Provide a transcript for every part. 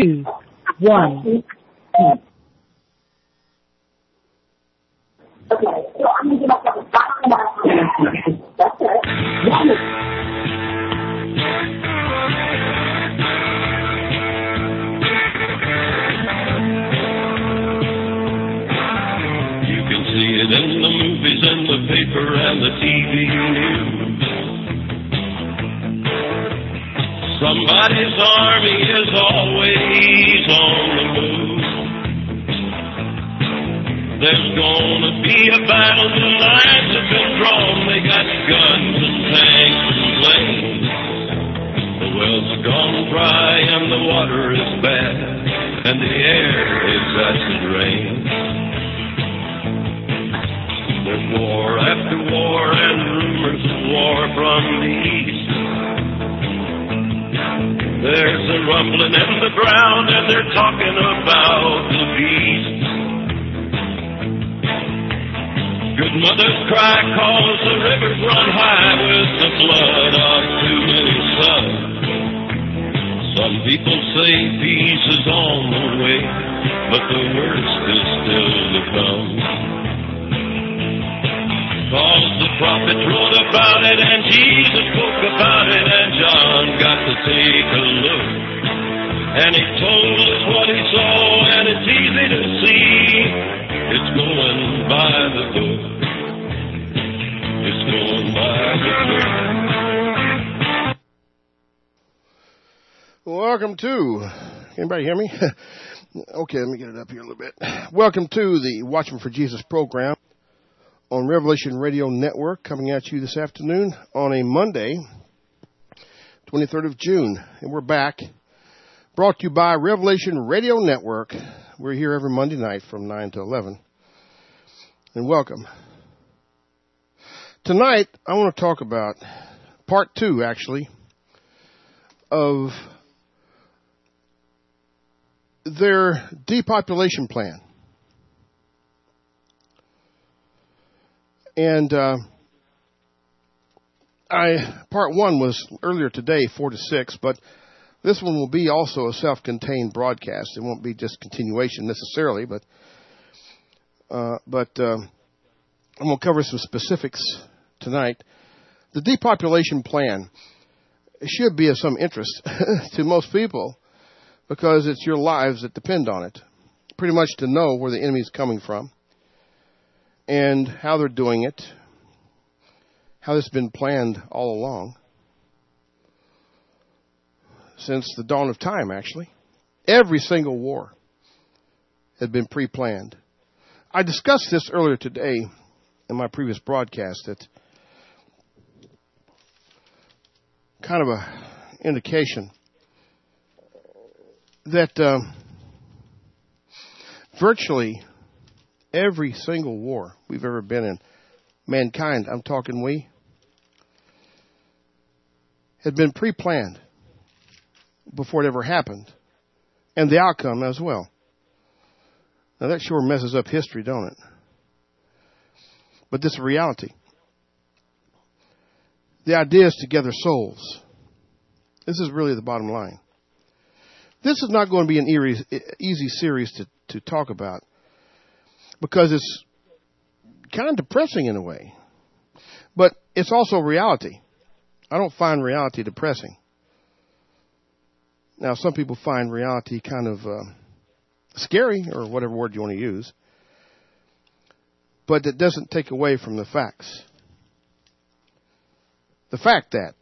2, 1. Okay, so I'm going to give myself a $5. That's it. You can see it in the movies and the paper and the TV news. Somebody's army is always on the move. There's gonna be a battle, the lines have been drawn. They got guns and tanks and planes. The wells are gone dry and the water is bad, and the air is acid rain. There's war after war and rumors of war from the east. There's a rumbling in the ground and they're talking about the beast. Good mothers cry 'cause the rivers run high with the blood of too many sons. Some people say peace is on the way, but the worst is still to come. 'Cause the prophets wrote about it and Jesus spoke about it and John got to take a look. And he told us what he saw and it's easy to see. It's going by the book. It's going by the book. Welcome to, anybody hear me? Okay, let me get it up here a little bit. Welcome to the Watchman for Jesus program on Revelation Radio Network, coming at you this afternoon on a Monday, 23rd of June. And we're back, brought to you by Revelation Radio Network. We're here every Monday night from 9 to 11. And welcome. Tonight, I want to talk about part 2, actually, of their depopulation plan. And part 1 was earlier today, 4 to 6, but this one will be also a self-contained broadcast. It won't be just continuation necessarily, but I'm going to cover some specifics tonight. The depopulation plan should be of some interest to most people because it's your lives that depend on it. Pretty much to know where the enemy is coming from and how they're doing it, how this has been planned all along. Since the dawn of time, actually. Every single war had been pre-planned. I discussed this earlier today in my previous broadcast, that kind of a indication that virtually every single war we've ever been in, mankind, I'm talking we, had been pre-planned before it ever happened, and the outcome as well. Now that sure messes up history, don't it? But this is reality. The idea is to gather souls. This is really the bottom line. This is not going to be an easy series to talk about because it's kind of depressing in a way. But it's also reality. I don't find reality depressing. Now, some people find reality kind of scary, or whatever word you want to use. But it doesn't take away from the facts. The fact that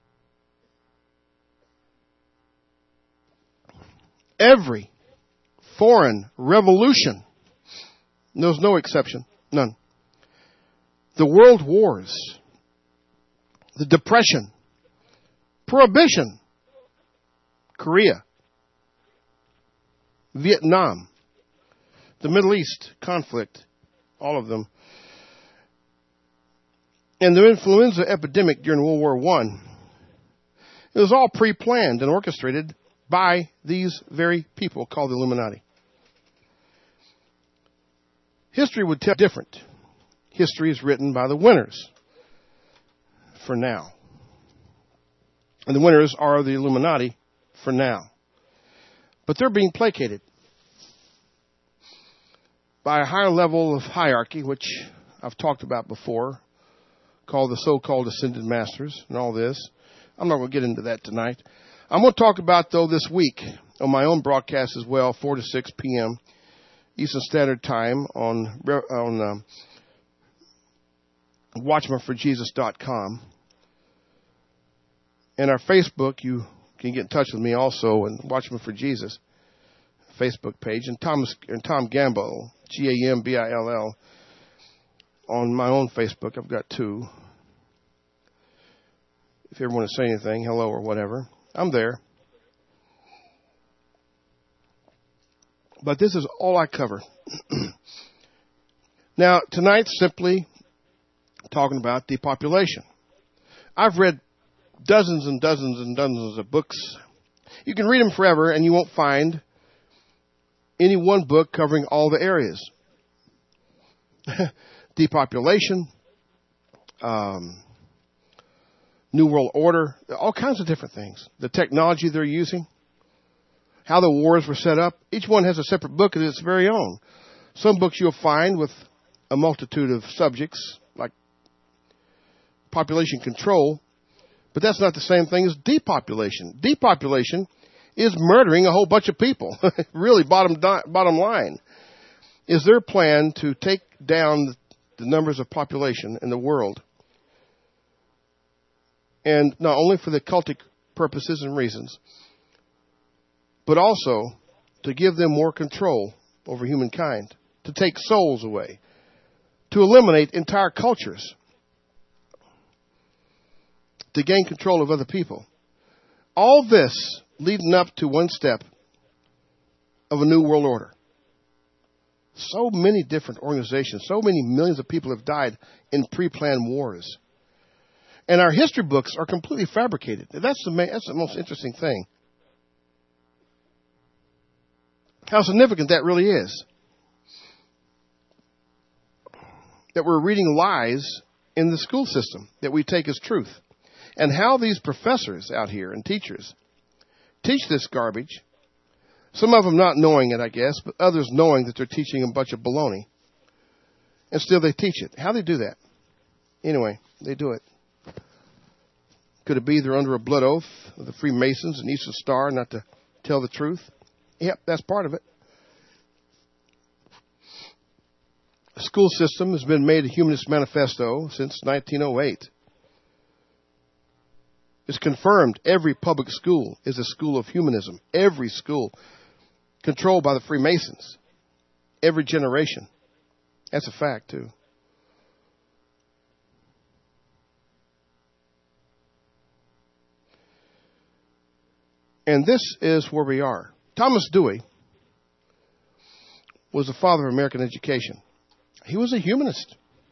every foreign revolution, there's no exception, none. The world wars, the depression, prohibition, Korea, Vietnam, the Middle East conflict, all of them, and the influenza epidemic during World War I, it was all pre-planned and orchestrated by these very people called the Illuminati. History would tell different. History is written by the winners for now. And the winners are the Illuminati for now. But they're being placated by a higher level of hierarchy, which I've talked about before, called the so-called ascended masters and all this. I'm not going to get into that tonight. I'm going to talk about, though, this week on my own broadcast as well, 4 to 6 p.m. Eastern Standard Time on WatchmanForJesus.com. And our Facebook, you can get in touch with me also, and Watchman for Jesus Facebook page, and Tom Gambill, Gambill, on my own Facebook. I've got two. If you ever want to say anything, hello or whatever, I'm there. But this is all I cover. Now, tonight's simply talking about depopulation. I've read dozens and dozens and dozens of books. You can read them forever, and you won't find any one book covering all the areas. Depopulation, New World Order, all kinds of different things. The technology they're using, how the wars were set up. Each one has a separate book of its very own. Some books you'll find with a multitude of subjects, like population control, but that's not the same thing as depopulation. Depopulation is murdering a whole bunch of people. Really, bottom line, is their plan to take down the numbers of population in the world. And not only for the cultic purposes and reasons, but also to give them more control over humankind, to take souls away, to eliminate entire cultures, to gain control of other people. All this leading up to one step of a new world order. So many different organizations, so many millions of people have died in pre-planned wars. And our history books are completely fabricated. That's the most interesting thing. How significant that really is. That we're reading lies in the school system that we take as truth. And how these professors out here and teachers teach this garbage, some of them not knowing it, I guess, but others knowing that they're teaching a bunch of baloney. And still they teach it. How do they do that? Anyway, they do it. Could it be they're under a blood oath of the Freemasons and Eastern Star not to tell the truth? Yep, that's part of it. The school system has been made a humanist manifesto since 1908. It's confirmed every public school is a school of humanism. Every school controlled by the Freemasons. Every generation. That's a fact, too. And this is where we are. Thomas Dewey was the father of American education. He was a humanist.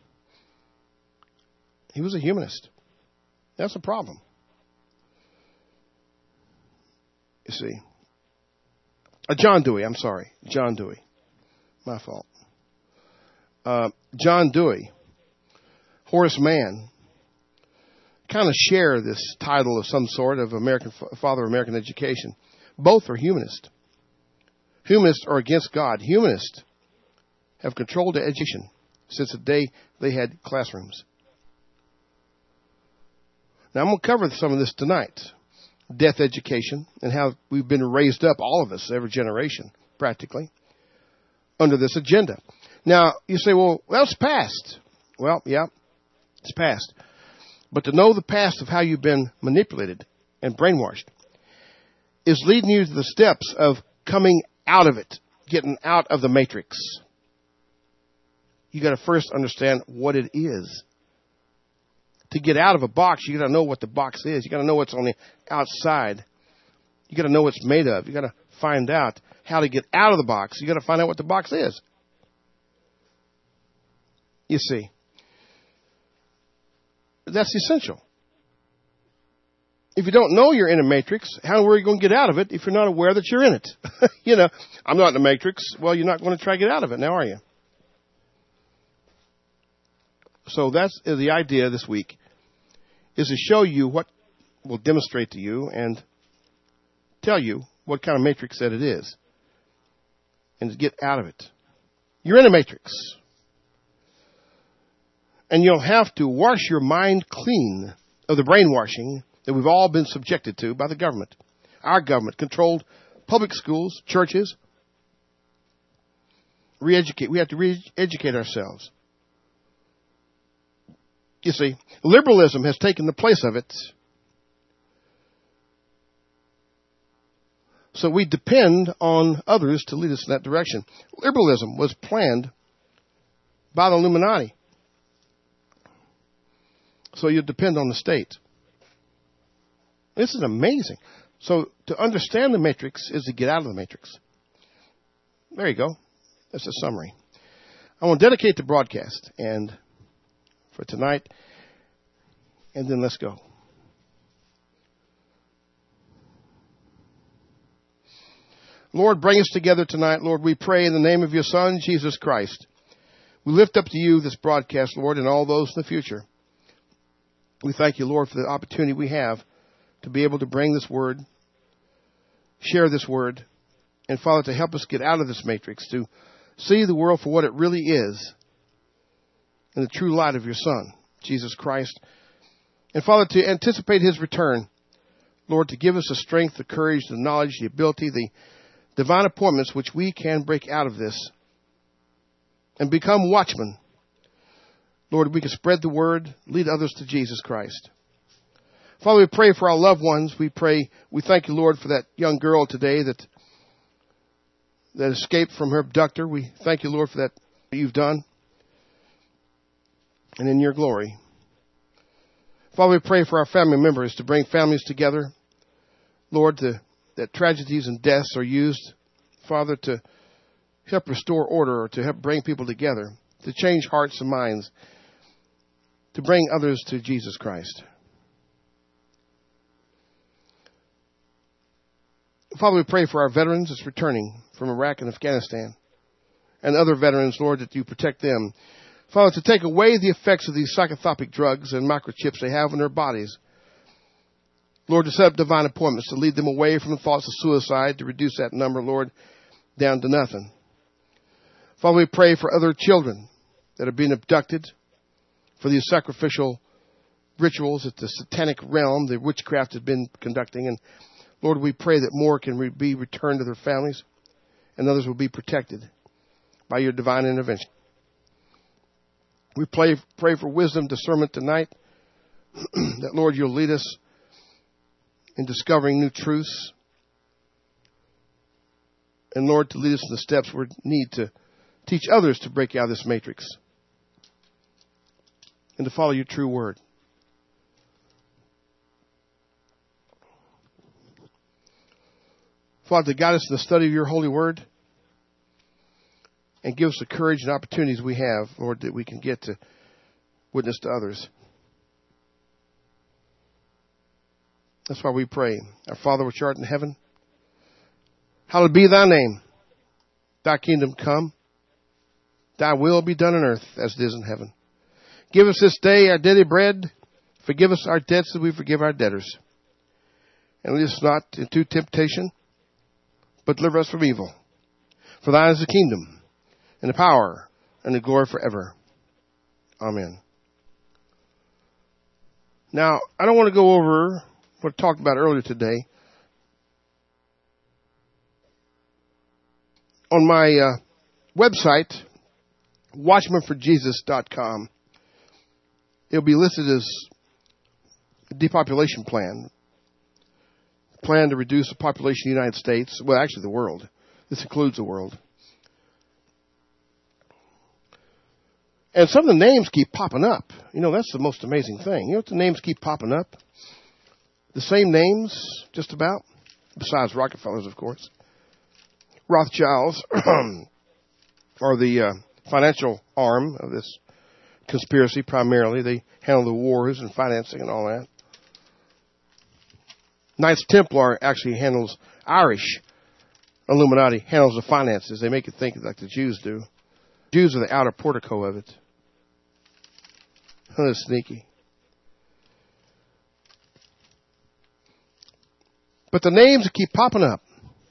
He was a humanist. That's a problem. You see. John Dewey, I'm sorry. John Dewey. My fault. John Dewey, Horace Mann, kind of share this title of some sort of father of American education. Both are humanist. Humanists are against God. Humanists have controlled education since the day they had classrooms. Now, I'm going to cover some of this tonight. Death education and how we've been raised up, all of us, every generation, practically, under this agenda. Now, you say, well, that's past. Well, yeah, it's past. But to know the past of how you've been manipulated and brainwashed is leading you to the steps of coming out of it, getting out of the matrix. You got to first understand what it is. To get out of a box, you got to know what the box is. You got to know what's on the outside. You got to know what it's made of. You got to find out how to get out of the box. You got to find out what the box is. You see, that's essential. If you don't know you're in a matrix, how are you going to get out of it if you're not aware that you're in it? I'm not in a matrix. Well, you're not going to try to get out of it now, are you? So that's the idea this week, is to show you what will demonstrate to you and tell you what kind of matrix that it is and to get out of it. You're in a matrix. And you'll have to wash your mind clean of the brainwashing that we've all been subjected to by the government. Our government controlled public schools, churches. We have to re-educate ourselves. You see, liberalism has taken the place of it. So we depend on others to lead us in that direction. Liberalism was planned by the Illuminati. So you depend on the state. This is amazing. So to understand the matrix is to get out of the matrix. There you go. That's a summary. I want to dedicate the broadcast and for tonight, and then let's go. Lord, bring us together tonight. Lord, we pray in the name of your Son, Jesus Christ. We lift up to you this broadcast, Lord, and all those in the future. We thank you, Lord, for the opportunity we have to be able to bring this word, share this word, and, Father, to help us get out of this matrix, to see the world for what it really is in the true light of your Son, Jesus Christ. And, Father, to anticipate his return, Lord, to give us the strength, the courage, the knowledge, the ability, the divine appointments which we can break out of this and become watchmen. Lord, we can spread the word, lead others to Jesus Christ. Father, we pray for our loved ones. We thank you, Lord, for that young girl today that escaped from her abductor. We thank you, Lord, for that you've done. And in your glory. Father, we pray for our family members to bring families together. Lord, that tragedies and deaths are used, Father, to help restore order or to help bring people together, to change hearts and minds, to bring others to Jesus Christ. Father, we pray for our veterans that's returning from Iraq and Afghanistan and other veterans, Lord, that you protect them. Father, to take away the effects of these psychotropic drugs and microchips they have in their bodies. Lord, to set up divine appointments, to lead them away from the thoughts of suicide, to reduce that number, Lord, down to nothing. Father, we pray for other children that are being abducted, for these sacrificial rituals that the satanic realm, the witchcraft, has been conducting. And Lord, we pray that more can be returned to their families and others will be protected by your divine intervention. We pray for wisdom, discernment tonight, that, Lord, you'll lead us in discovering new truths. And, Lord, to lead us in the steps we need to teach others to break out of this matrix and to follow your true word. Father, to guide us in the study of your holy word and give us the courage and opportunities we have, Lord, that we can get to witness to others. That's why we pray. Our Father which art in heaven, hallowed be thy name. Thy kingdom come. Thy will be done on earth as it is in heaven. Give us this day our daily bread. Forgive us our debts as we forgive our debtors. And lead us not into temptation, but deliver us from evil. For thine is the kingdom, and the power, and the glory forever. Amen. Now, I don't want to go over what I talked about earlier today. On my website, watchmanforjesus.com, it'll be listed as a depopulation plan to reduce the population of the United States, well, actually the world. This includes the world. And some of the names keep popping up. You know, that's the most amazing thing. You know what the names keep popping up? The same names, just about, besides Rockefellers, of course. Rothschilds are the financial arm of this conspiracy primarily. They handle the wars and financing and all that. Knights Templar actually handles Irish. Illuminati handles the finances. They make it think like the Jews do. Jews are the outer portico of it. That's sneaky. But the names keep popping up.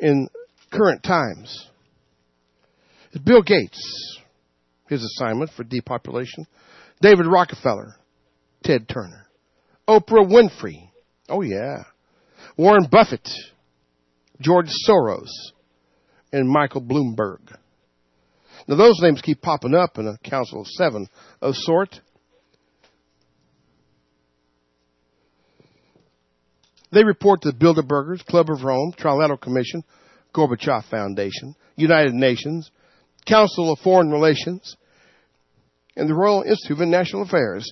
in current times is Bill Gates, his assignment for depopulation, David Rockefeller, Ted Turner, Oprah Winfrey, oh yeah, Warren Buffett, George Soros, and Michael Bloomberg. Now those names keep popping up in a council of 7 of sort. They report to the Bilderbergers, Club of Rome, Trilateral Commission, Gorbachev Foundation, United Nations, Council of Foreign Relations, and the Royal Institute of International Affairs.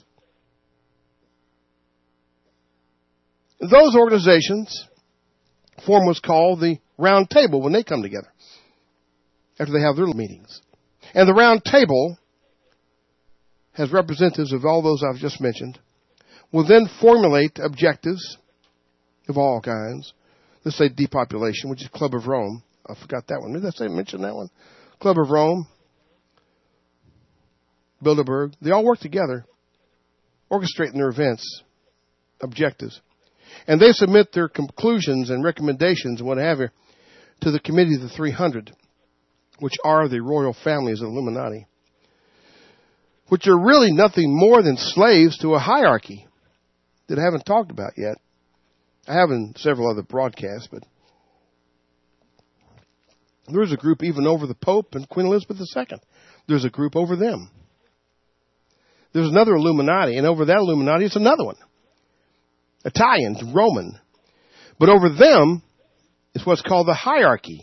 Those organizations form what's called the Round Table when they come together, after they have their meetings. And the Round Table has representatives of all those I've just mentioned, will then formulate objectives of all kinds. Let's say depopulation, which is Club of Rome. I forgot that one. Did I mention that one? Club of Rome, Bilderberg. They all work together, orchestrating their events, objectives. And they submit their conclusions and recommendations and what have you to the Committee of the 300, which are the royal families of the Illuminati, which are really nothing more than slaves to a hierarchy that I haven't talked about yet. I have in several other broadcasts, but there's a group even over the Pope and Queen Elizabeth II. There's a group over them. There's another Illuminati, and over that Illuminati it's another one. Italian, Roman. But over them is what's called the hierarchy.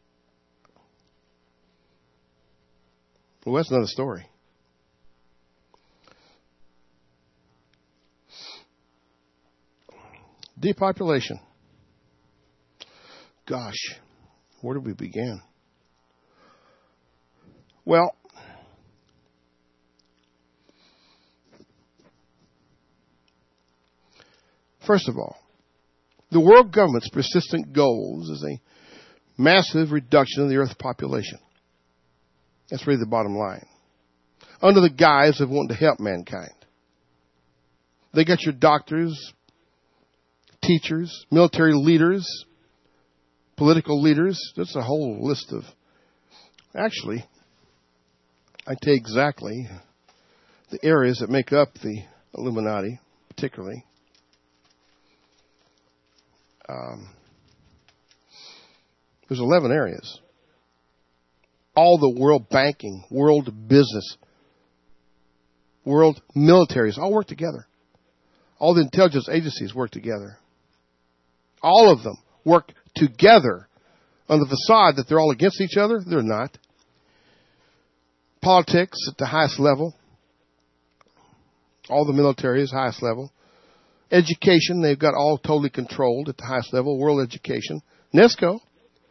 Well, that's another story. Depopulation. Gosh, where did we begin? Well, first of all, the world government's persistent goals is a massive reduction of the Earth's population. That's really the bottom line. Under the guise of wanting to help mankind. They got your doctors, teachers, military leaders, political leaders. That's a whole list of... Actually, I tell you exactly the areas that make up the Illuminati, particularly. There's 11 areas. All the world banking, world business, world militaries all work together. All the intelligence agencies work together. All of them work together on the facade that they're all against each other. They're not. Politics at the highest level. All the military is highest level. Education, they've got all totally controlled at the highest level. World education. UNESCO.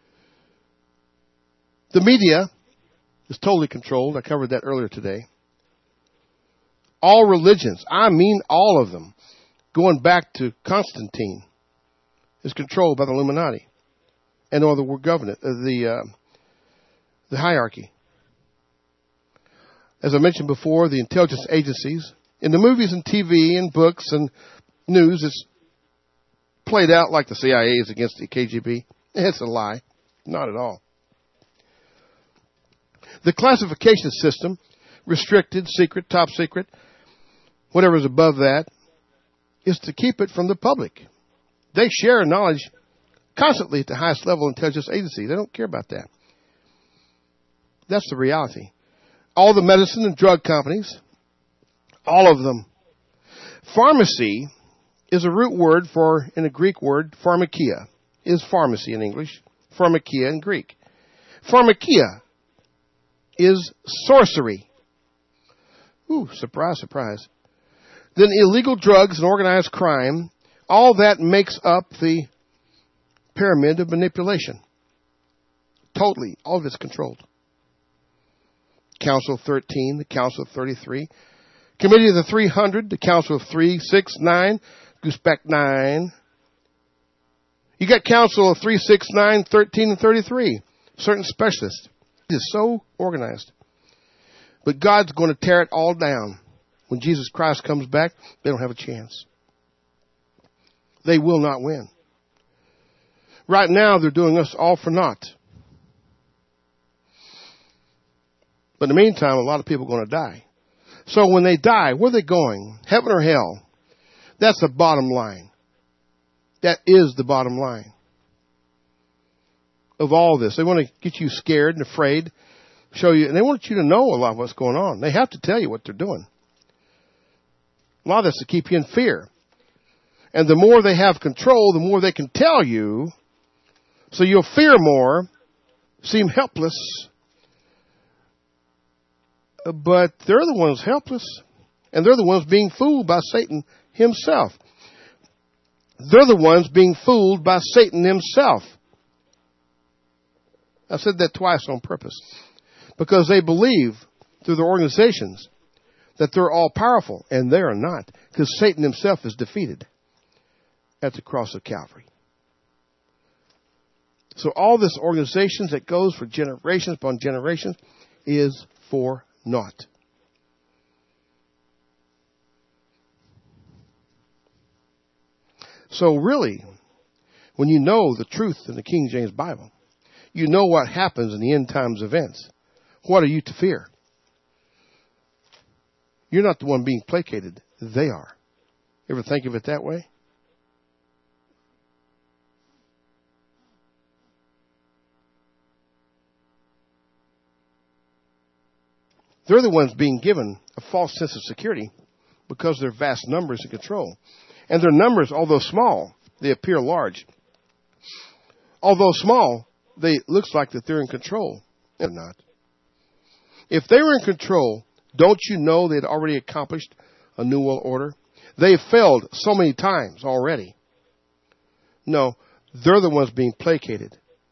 The media is totally controlled. I covered that earlier today. All religions, I mean all of them, going back to Constantine, is controlled by the Illuminati and or the government, the hierarchy. As I mentioned before, the intelligence agencies, in the movies and TV and books and news, it's played out like the CIA is against the KGB. It's a lie. Not at all. The classification system, restricted, secret, top secret, whatever is above that, is to keep it from the public. They share knowledge constantly at the highest level intelligence agency. They don't care about that. That's the reality. All the medicine and drug companies, all of them. Pharmacy is a root word for, in a Greek word, pharmakia, is pharmacy in English, pharmakia in Greek. Pharmakia is sorcery. Ooh, surprise, surprise. Then illegal drugs and organized crime, all that makes up the pyramid of manipulation. Totally, all of it's controlled. Council of 13, the Council of 33, Committee of the 300, the Council of 3, 6, 9, Gooseback 9. You got Council of 3, 6, 9, 13, and 33. Certain specialists. It is so organized. But God's going to tear it all down. When Jesus Christ comes back, they don't have a chance. They will not win. Right now, they're doing us all for naught. But in the meantime, a lot of people are going to die. So when they die, where are they going? Heaven or hell? That's the bottom line. That is the bottom line of all this. They want to get you scared and afraid, show you, and they want you to know a lot of what's going on. They have to tell you what they're doing. A lot of this to keep you in fear. And the more they have control, the more they can tell you, so you'll fear more, seem helpless. But they're the ones helpless, and they're the ones being fooled by Satan himself. They're the ones being fooled by Satan himself. I said that twice on purpose. Because they believe through their organizations that they're all powerful, and they are not. Because Satan himself is defeated at the cross of Calvary. So all this organizations that goes for generations upon generations is for naught. So really, when you know the truth in the King James Bible, you know what happens in the end times events. What are you to fear? You're not the one being placated. They are. Ever think of it that way? They're the ones being given a false sense of security because of their vast numbers and control. And their numbers, although small, they appear large. Although small, looks like that they're in control. They're not. If they were in control, don't you know they'd already accomplished a new world order? They've failed so many times already. No, they're the ones being placated.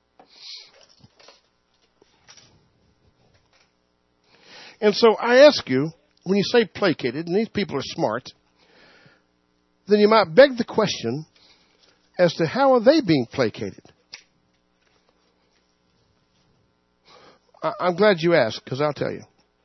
And so I ask you, when you say placated, and these people are smart, then you might beg the question as to how are they being placated? I'm glad you asked, because I'll tell you.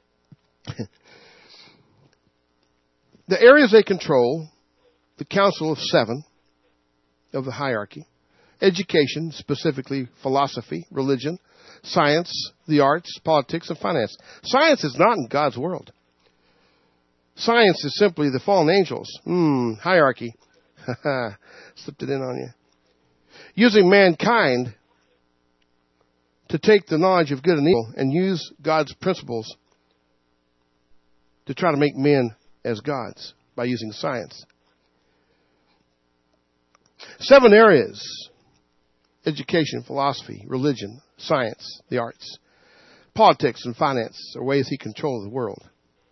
The areas they control, the Council of Seven of the hierarchy, education, specifically philosophy, religion, science, the arts, politics, and finance. Science is not in God's world. Science is simply the fallen angels. Hierarchy. Slipped it in on you. Using mankind to take the knowledge of good and evil and use God's principles to try to make men as gods by using science. 7 areas: education, philosophy, religion, science, the arts, politics, and finance are ways he controls the world.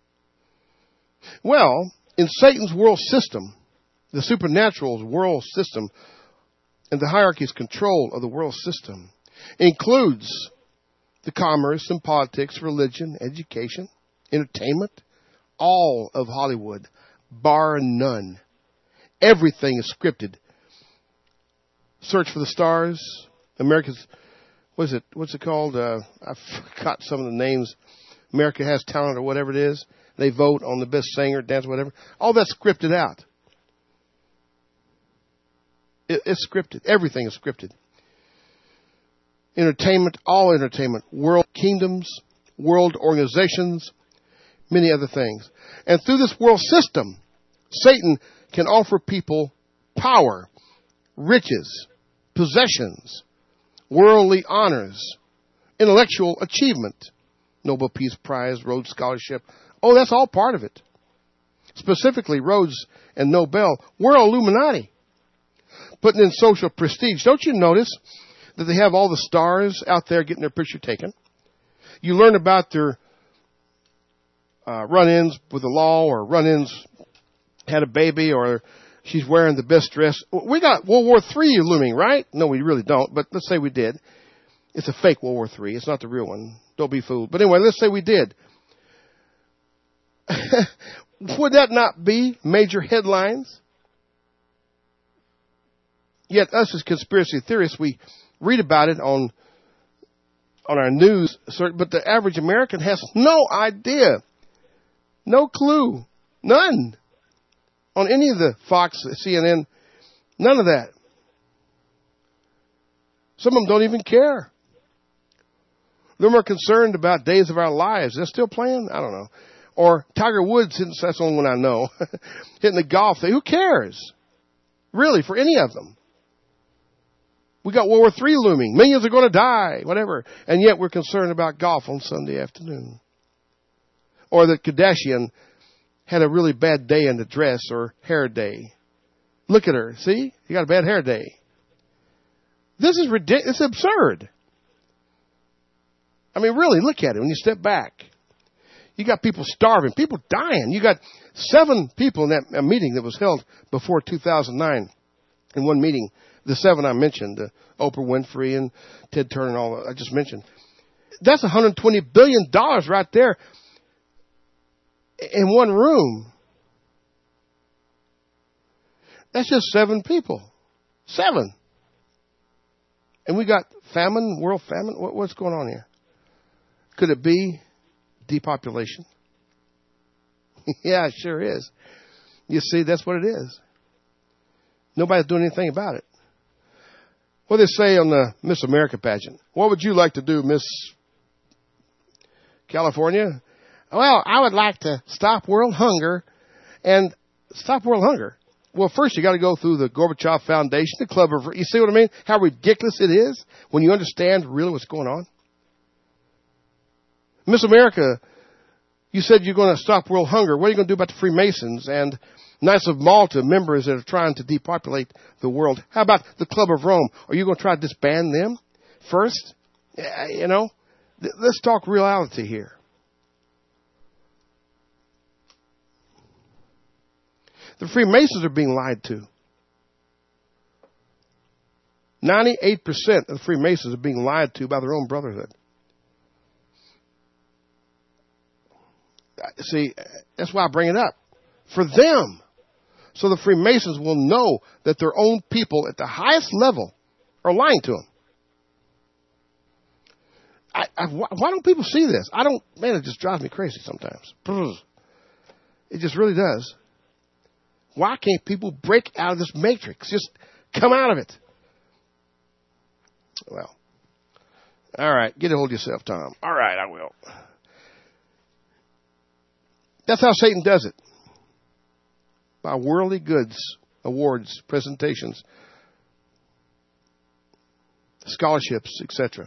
Well, in Satan's world system, the supernatural world system, and the hierarchy's control of the world system includes the commerce and politics, religion, education, entertainment, all of Hollywood, bar none. Everything is scripted. Search for the Stars, America's, what's it called? I forgot some of the names. America Has Talent or whatever it is. They vote on the best singer, dance, whatever. All that's scripted out. It's scripted. Everything is scripted. Entertainment, all entertainment. World kingdoms, world organizations, many other things. And through this world system, Satan can offer people power, riches, possessions, worldly honors, intellectual achievement, Nobel Peace Prize, Rhodes Scholarship. Oh, that's all part of it. Specifically, Rhodes and Nobel were Illuminati, putting in social prestige. Don't you notice that they have all the stars out there getting their picture taken? You learn about their run-ins with the law, or run-ins had a baby, or she's wearing the best dress. We got World War III looming, right? No, we really don't, but let's say we did. It's a fake World War III. It's not the real one. Don't be fooled. But anyway, let's say we did. Would that not be major headlines? Yet us as conspiracy theorists, we read about it on our news, but the average American has no idea, no clue, none. On any of the Fox, CNN, none of that. Some of them don't even care. They're more concerned about Days of Our Lives. They're still playing? I don't know. Or Tiger Woods, that's the only one I know, hitting the golf thing. Who cares? Really, for any of them. We got World War III looming. Millions are going to die, whatever. And yet we're concerned about golf on Sunday afternoon. Or that Kardashian had a really bad day in the dress or hair day. Look at her. See? You got a bad hair day. This is ridiculous. It's absurd. I mean, really, look at it when you step back. You got people starving, people dying. You got 7 people in that meeting that was held before 2009. In one meeting, the 7 I mentioned, Oprah Winfrey and Ted Turner and all that I just mentioned. That's $120 billion right there in one room. That's just 7 people. 7. And we got famine, world famine. What's going on here? Could it be depopulation? Yeah, it sure is. You see, that's what it is. Nobody's doing anything about it. What do they say on the Miss America pageant? What would you like to do, Miss California? Well, I would like to stop world hunger. And stop world hunger? Well, first you got to go through the Gorbachev Foundation, the Club of... You see what I mean? How ridiculous it is when you understand really what's going on. Miss America, you said you're going to stop world hunger. What are you going to do about the Freemasons and Knights of Malta, members that are trying to depopulate the world? How about the Club of Rome? Are you going to try to disband them first? You know, let's talk reality here. The Freemasons are being lied to. 98% of the Freemasons are being lied to by their own brotherhood. See, that's why I bring it up. For them. So the Freemasons will know that their own people at the highest level are lying to them. Why don't people see this? Man, it just drives me crazy sometimes. It just really does. Why can't people break out of this matrix? Just come out of it. Well, all right. Get a hold of yourself, Tom. All right, I will. That's how Satan does it. By worldly goods, awards, presentations, scholarships, etc.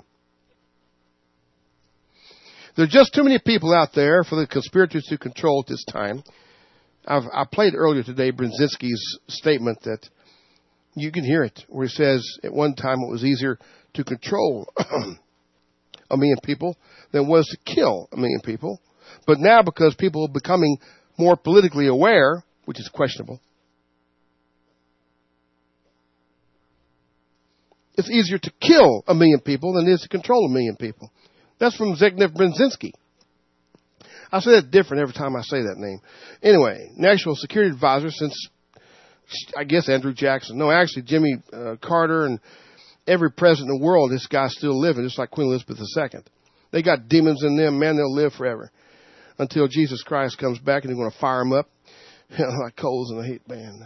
There are just too many people out there for the conspirators to control at this time. I played earlier today Brzezinski's statement that you can hear it, where he says at one time it was easier to control 1 million people than it was to kill 1 million people. But now, because people are becoming more politically aware, which is questionable, it's easier to kill 1 million people than it is to control 1 million people. That's from Zbigniew Brzezinski. I say that different every time I say that name. Anyway, National Security Advisor since, I guess, Andrew Jackson. No, actually, Jimmy Carter and every president in the world, this guy's still living, just like Queen Elizabeth II. They got demons in them. Man, they'll live forever until Jesus Christ comes back and they're going to fire them up like coals in a heat band.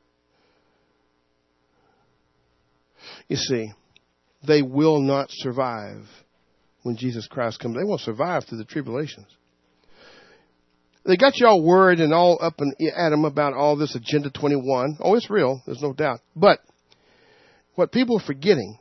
You see, they will not survive when Jesus Christ comes. They won't survive through the tribulations. They got you all worried and all up at them about all this Agenda 21. Oh, it's real. There's no doubt. But what people are forgetting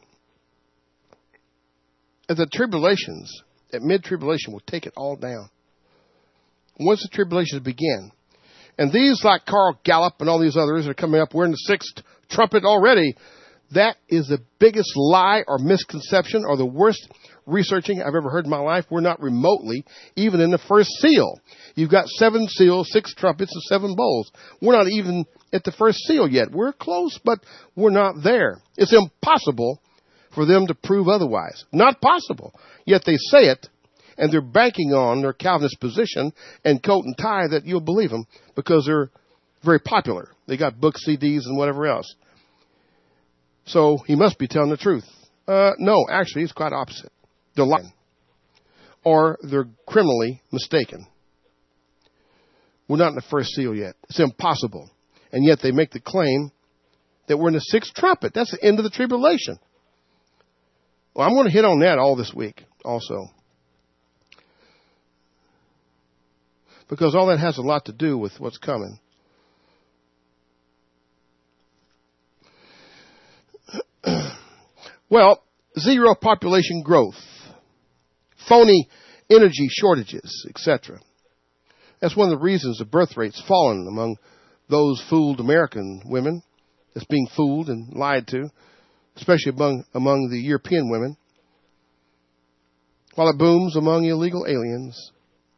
is the tribulations, at mid-tribulation, will take it all down. Once the tribulations begin. And these, like Carl Gallup and all these others, are coming up. We're in the 6th trumpet already. That is the biggest lie or misconception or the worst researching I've ever heard in my life. We're not remotely even in the first seal. You've got 7 seals, 6 trumpets, and 7 bowls. We're not even at the first seal yet. We're close, but we're not there. It's impossible for them to prove otherwise. Not possible. Yet they say it, and they're banking on their Calvinist position and coat and tie that you'll believe them because they're very popular. They got books, CDs, and whatever else. So he must be telling the truth. No, actually, it's quite opposite. They're lying. Or they're criminally mistaken. We're not in the first seal yet. It's impossible. And yet they make the claim that we're in the 6th trumpet. That's the end of the tribulation. Well, I'm going to hit on that all this week also. Because all that has a lot to do with what's coming. Well, zero population growth, phony energy shortages, etc. That's one of the reasons the birth rate's fallen among those fooled American women that's being fooled and lied to, especially among the European women, while it booms among illegal aliens.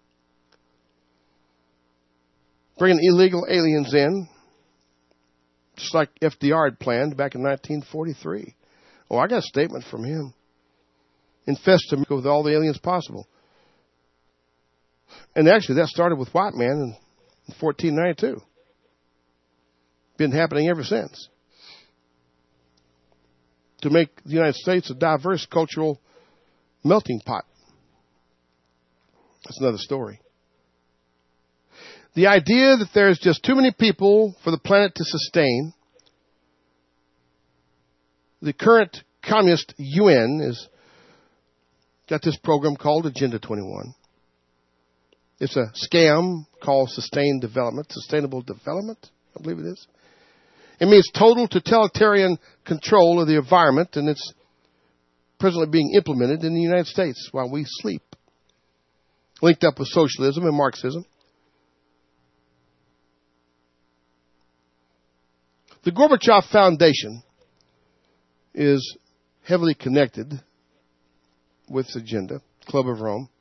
Bringing illegal aliens in, just like FDR had planned back in 1943. Oh, I got a statement from him. Infest America with all the aliens possible. And actually, that started with white man in 1492. Been happening ever since. To make the United States a diverse cultural melting pot. That's another story. The idea that there's just too many people for the planet to sustain. The current communist UN has got this program called Agenda 21. It's a scam called sustainable development, I believe it is. It means total totalitarian control of the environment, and it's presently being implemented in the United States while we sleep. Linked up with socialism and Marxism. The Gorbachev Foundation is heavily connected with this agenda, Club of Rome.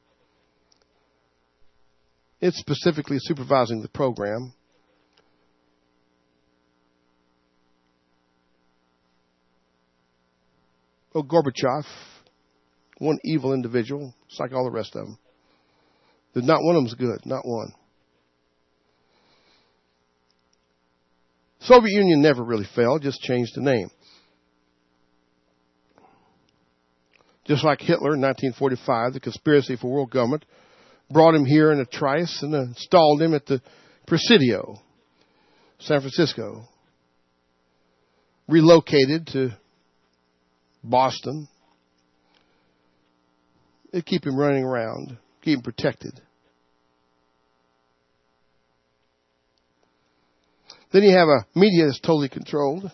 It's specifically supervising the program. Oh, Gorbachev, one evil individual, it's like all the rest of them. Not one of them's good, not one. Soviet Union never really fell, just changed the name. Just like Hitler in 1945, the conspiracy for world government brought him here in a trice and installed him at the Presidio, San Francisco. Relocated to Boston. They keep him running around, keep him protected. Then you have a media that's totally controlled.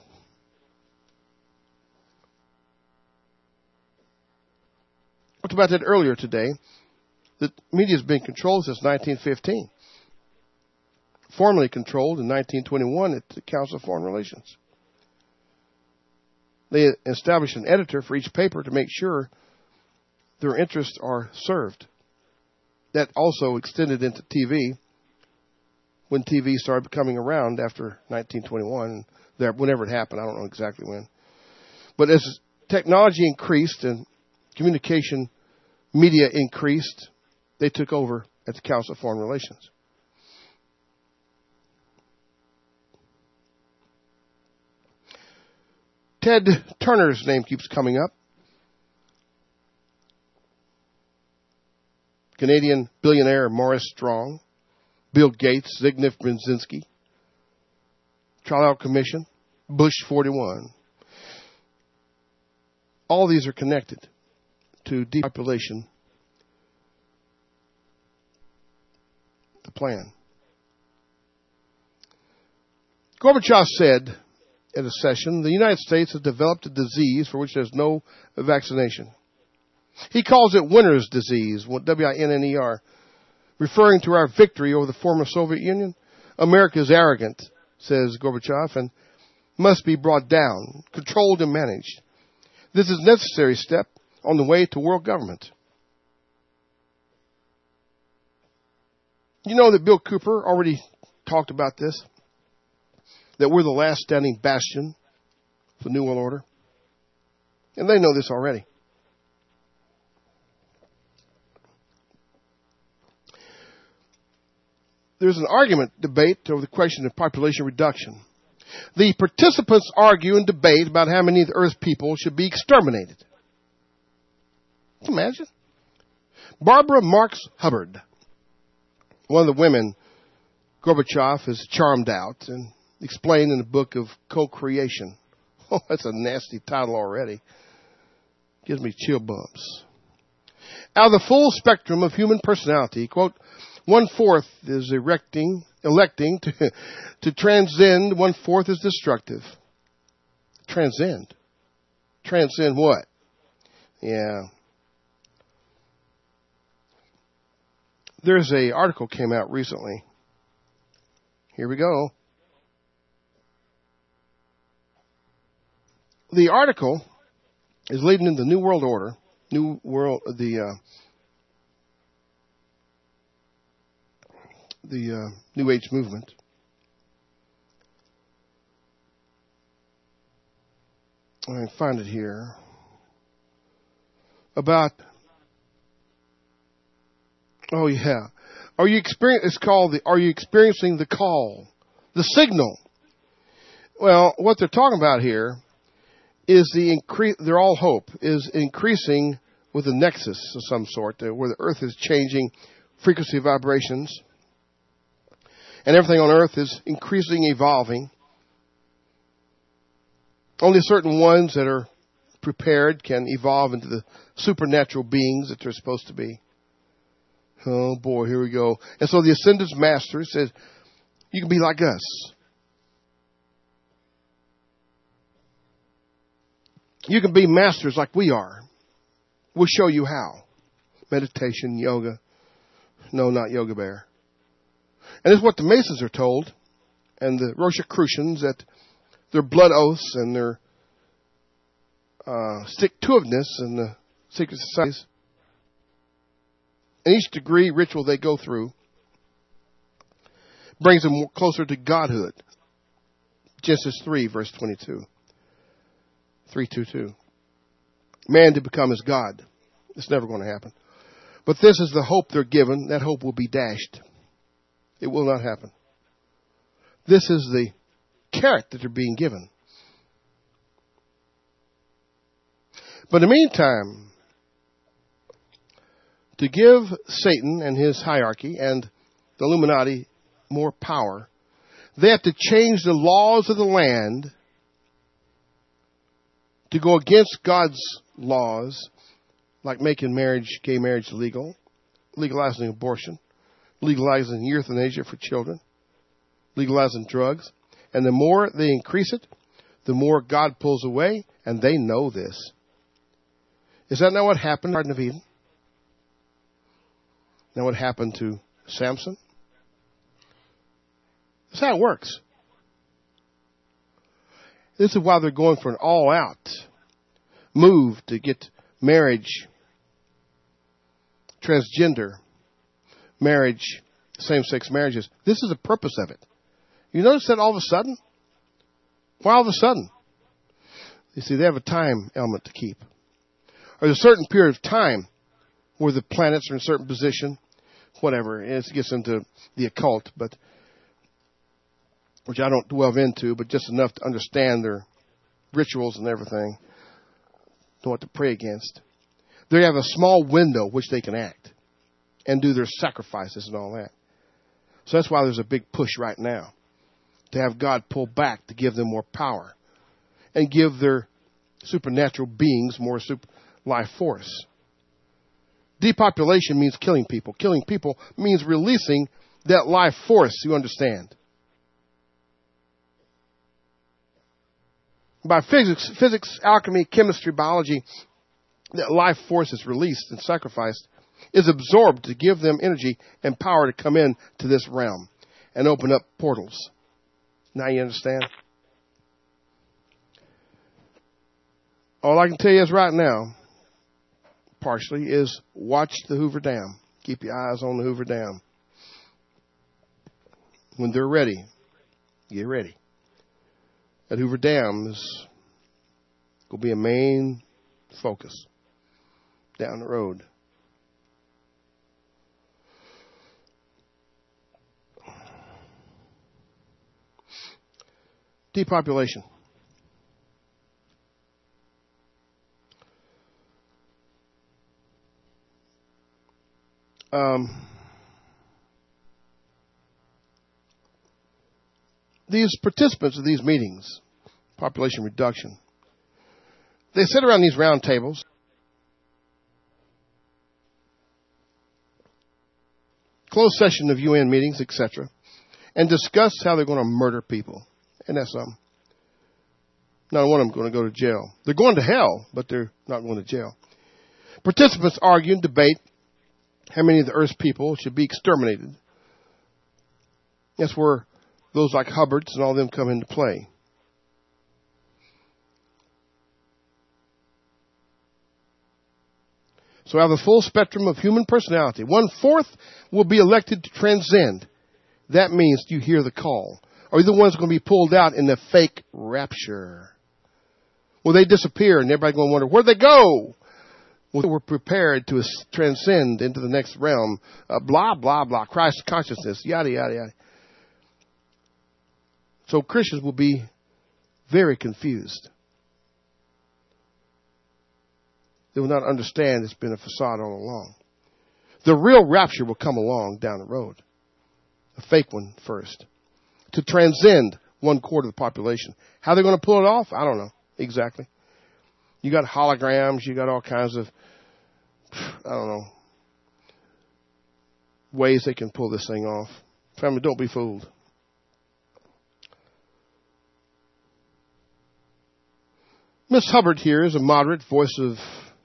Talked about that earlier today. The media has been controlled since 1915. Formally controlled in 1921 at the Council of Foreign Relations. They established an editor for each paper to make sure their interests are served. That also extended into TV when TV started coming around after 1921. Whenever it happened, I don't know exactly when. But as technology increased and communication media increased, they took over at the Council of Foreign Relations. Ted Turner's name keeps coming up. Canadian billionaire Morris Strong, Bill Gates, Zbigniew Brzezinski, Trial Commission, Bush 41. All these are connected to depopulation, the plan. Gorbachev said at a session, the United States has developed a disease for which there's no vaccination. He calls it winner's disease, W-I-N-N-E-R, referring to our victory over the former Soviet Union. America is arrogant, says Gorbachev, and must be brought down, controlled and managed. This is a necessary step on the way to world government. You know that Bill Cooper already talked about this, that we're the last standing bastion of the New World Order. And they know this already. There's an debate over the question of population reduction. The participants argue and debate about how many of the Earth's people should be exterminated. Can you imagine? Barbara Marx Hubbard, one of the women Gorbachev has charmed out and explained in the book of Co-Creation. Oh, that's a nasty title already. Gives me chill bumps. Out of the full spectrum of human personality, quote, 1/4 is electing to transcend, 1/4 is destructive. Transcend. Transcend what? Yeah. There's an article came out recently. Here we go. The article is leading in the New World Order, New Age movement. I find it here. About, oh yeah. It's called Are You Experiencing the Call? The Signal. Well, what they're talking about here is their all hope is increasing with a nexus of some sort, where the earth is changing frequency vibrations. And everything on earth is increasing, evolving. Only certain ones that are prepared can evolve into the supernatural beings that they're supposed to be. Oh boy, here we go. And so the Ascended Master says, you can be like us. You can be masters like we are. We'll show you how. Meditation, yoga. No, not Yoga Bear. And this is what the Masons are told, and the Rosicrucians, that their blood oaths and their stick-to-itiveness and the secret societies, and each degree ritual they go through brings them closer to godhood. Genesis 3, verse 22. 3:22. Man to become as God. It's never going to happen. But this is the hope they're given. That hope will be dashed. It will not happen. This is the carrot that they're being given. But in the meantime, to give Satan and his hierarchy and the Illuminati more power, they have to change the laws of the land to go against God's laws, like making gay marriage legal, legalizing abortion, legalizing euthanasia for children, legalizing drugs. And the more they increase it, the more God pulls away, and they know this. Is that not what happened in the Garden of Eden? Now what happened to Samson? That's how it works. This is why they're going for an all-out move to get marriage, transgender marriage, same-sex marriages. This is the purpose of it. You notice that all of a sudden? Why all of a sudden? You see, they have a time element to keep. Or there's a certain period of time where the planets are in a certain position, whatever. It gets into the occult, but which I don't delve into, but just enough to understand their rituals and everything, know what to pray against. They have a small window which they can act and do their sacrifices and all that. So that's why there's a big push right now to have God pull back to give them more power and give their supernatural beings more life force. Depopulation means killing people. Killing people means releasing that life force, you understand. By physics, alchemy, chemistry, biology, that life force is released and sacrificed, is absorbed to give them energy and power to come in to this realm and open up portals. Now you understand? All I can tell you is right now, partially, is watch the Hoover Dam. Keep your eyes on the Hoover Dam. When they're ready, get ready. That Hoover Dam is going to be a main focus down the road. Depopulation. These participants of these meetings, population reduction, they sit around these round tables closed session of UN meetings, etc., and discuss how they're going to murder people. And that's something. Not one of them going to go to jail. They're going to hell, but they're not going to jail. Participants argue and debate how many of the Earth's people should be exterminated. That's where those like Hubbard's and all them come into play. So out of the full spectrum of human personality, 1/4 will be elected to transcend. That means you hear the call. Or you're the ones going to be pulled out in the fake rapture. Well, they disappear and everybody's going to wonder, where'd they go? Well, we're prepared to transcend into the next realm. Blah, blah, blah. Christ consciousness, yada, yada, yada. So Christians will be very confused. They will not understand it's been a facade all along. The real rapture will come along down the road. A fake one first. To transcend 1/4 of the population. How they're going to pull it off? I don't know exactly. You got holograms. You got all kinds of, I don't know, ways they can pull this thing off. Family, don't be fooled. Miss Hubbard here is a moderate voice of,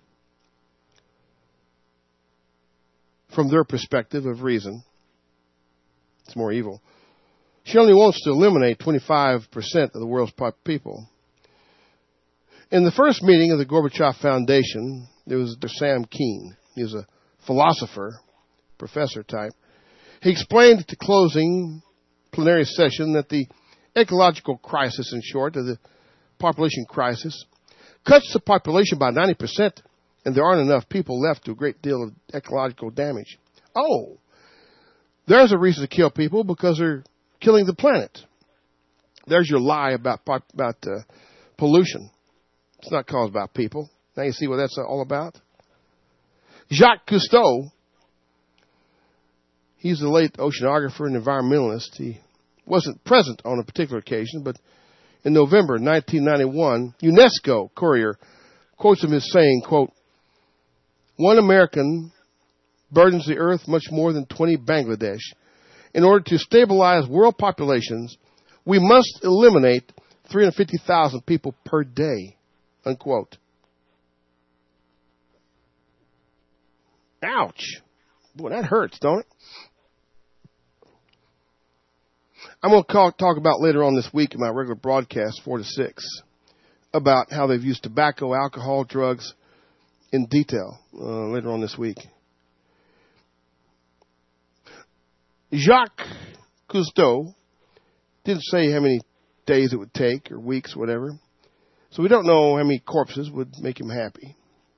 from their perspective of reason. It's more evil. She only wants to eliminate 25% of the world's people. In the first meeting of the Gorbachev Foundation, there was Sam Keen. He was a philosopher, professor type. He explained at the closing plenary session that the ecological crisis, in short, of the population crisis, cuts the population by 90%, and there aren't enough people left to do a great deal of ecological damage. Oh, there's a reason to kill people, because they're killing the planet. There's your lie about pollution. It's not caused by people. Now you see what that's all about? Jacques Cousteau, he's the late oceanographer and environmentalist. He wasn't present on a particular occasion, but in November 1991, UNESCO Courier quotes him as saying, quote, "One American burdens the earth much more than 20 Bangladesh. In order to stabilize world populations, we must eliminate 350,000 people per day," unquote. Ouch. Boy, that hurts, don't it? I'm going to talk about later on this week in my regular broadcast, 4 to 6, about how they've used tobacco, alcohol, drugs in detail later on this week. Jacques Cousteau didn't say how many days it would take or weeks, whatever. So we don't know how many corpses would make him happy.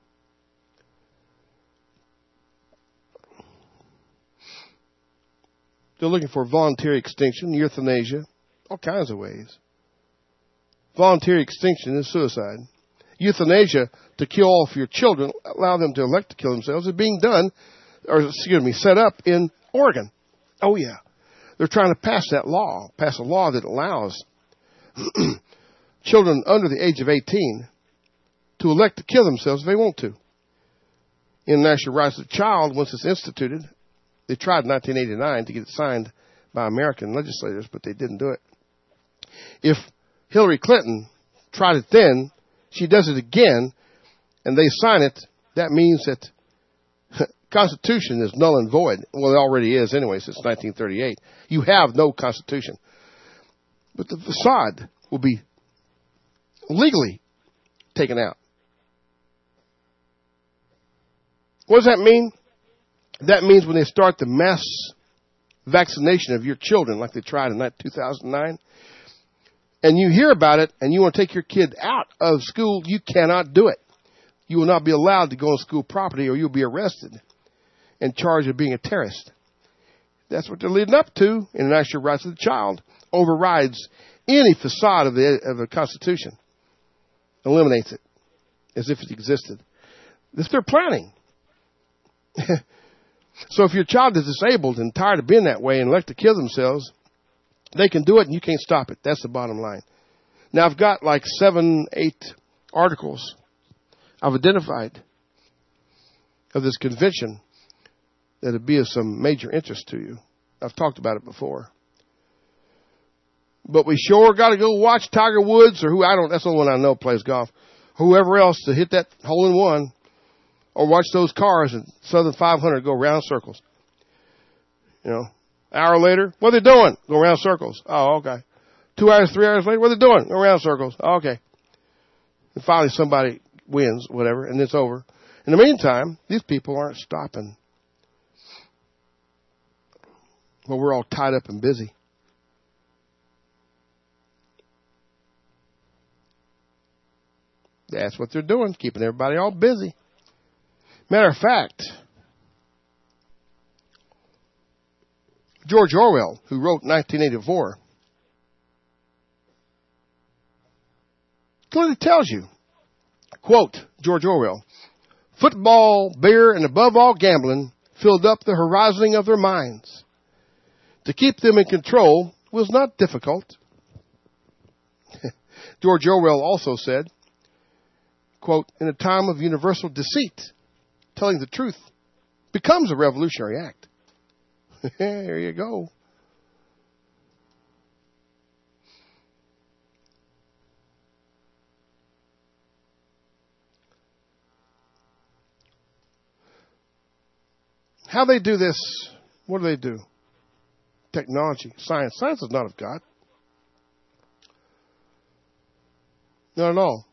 They're looking for voluntary extinction, euthanasia, all kinds of ways. Voluntary extinction is suicide. Euthanasia, to kill off your children, allow them to elect to kill themselves, is being done, set up in Oregon. Oh, yeah. They're trying to pass a law that allows children under the age of 18 to elect to kill themselves if they want to. International Rights of the Child, once it's instituted, they tried in 1989 to get it signed by American legislators, but they didn't do it. If Hillary Clinton tried it then, she does it again, and they sign it, that means that Constitution is null and void. Well, it already is anyway since 1938. You have no Constitution. But the facade will be legally taken out. What does that mean? That means when they start the mass vaccination of your children, like they tried in 2009, and you hear about it and you want to take your kid out of school, you cannot do it. You will not be allowed to go on school property, or you'll be arrested and charged of being a terrorist. That's what they're leading up to. International Rights of the Child overrides any facade of the Constitution, eliminates it as if it existed. This they're planning. So if your child is disabled and tired of being that way and elect to kill themselves, they can do it and you can't stop it. That's the bottom line. Now I've got like 7, 8 articles I've identified of this convention that would be of some major interest to you. I've talked about it before. But we sure got to go watch Tiger Woods or that's the only one I know plays golf. Whoever else to hit that hole in one or watch those cars at Southern 500 go round circles. Hour later, what are they doing? Go round circles. Oh, okay. 2 hours, 3 hours later, what are they doing? Go round circles. Oh, okay. And finally somebody wins, whatever, and it's over. In the meantime, these people aren't stopping. Well, we're all tied up and busy. That's what they're doing, keeping everybody all busy. Matter of fact, George Orwell, who wrote 1984, clearly tells you, quote, George Orwell, football, beer, and above all gambling filled up the horizon of their minds. To keep them in control was not difficult. George Orwell also said, quote, in a time of universal deceit, telling the truth becomes a revolutionary act. There you go. How they do this, what do they do? Technology, science. Science is not of God. Not at all.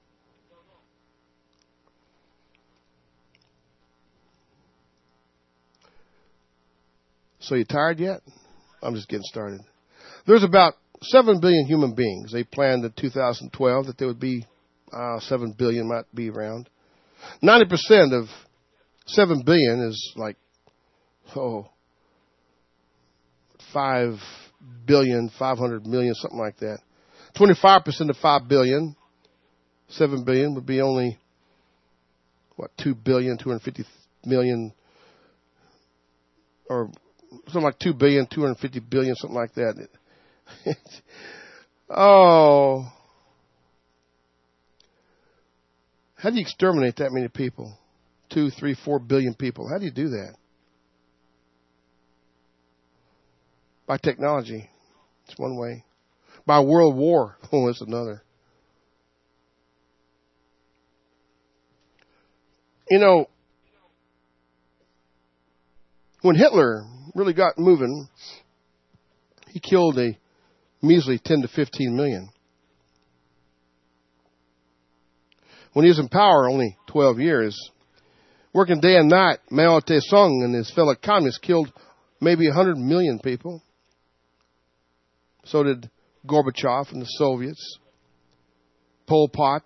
So you tired yet? I'm just getting started. There's about 7 billion human beings. They planned in 2012 that there would be 7 billion might be around. 90% of 7 billion is like, 5 billion, 500 million, something like that. 25% of 5 billion, 7 billion would be only, 2 billion, 250 million, or something like 2 billion, 250 billion, something like that. Oh. How do you exterminate that many people? 2, 3, 4 billion people. How do you do that? By technology. It's one way. By world war. Oh, it's another. When Hitler really got moving, he killed a measly 10 to 15 million. When he was in power, only 12 years, working day and night, Mao Tse-tung and his fellow communists killed maybe 100 million people. So did Gorbachev and the Soviets, Pol Pot.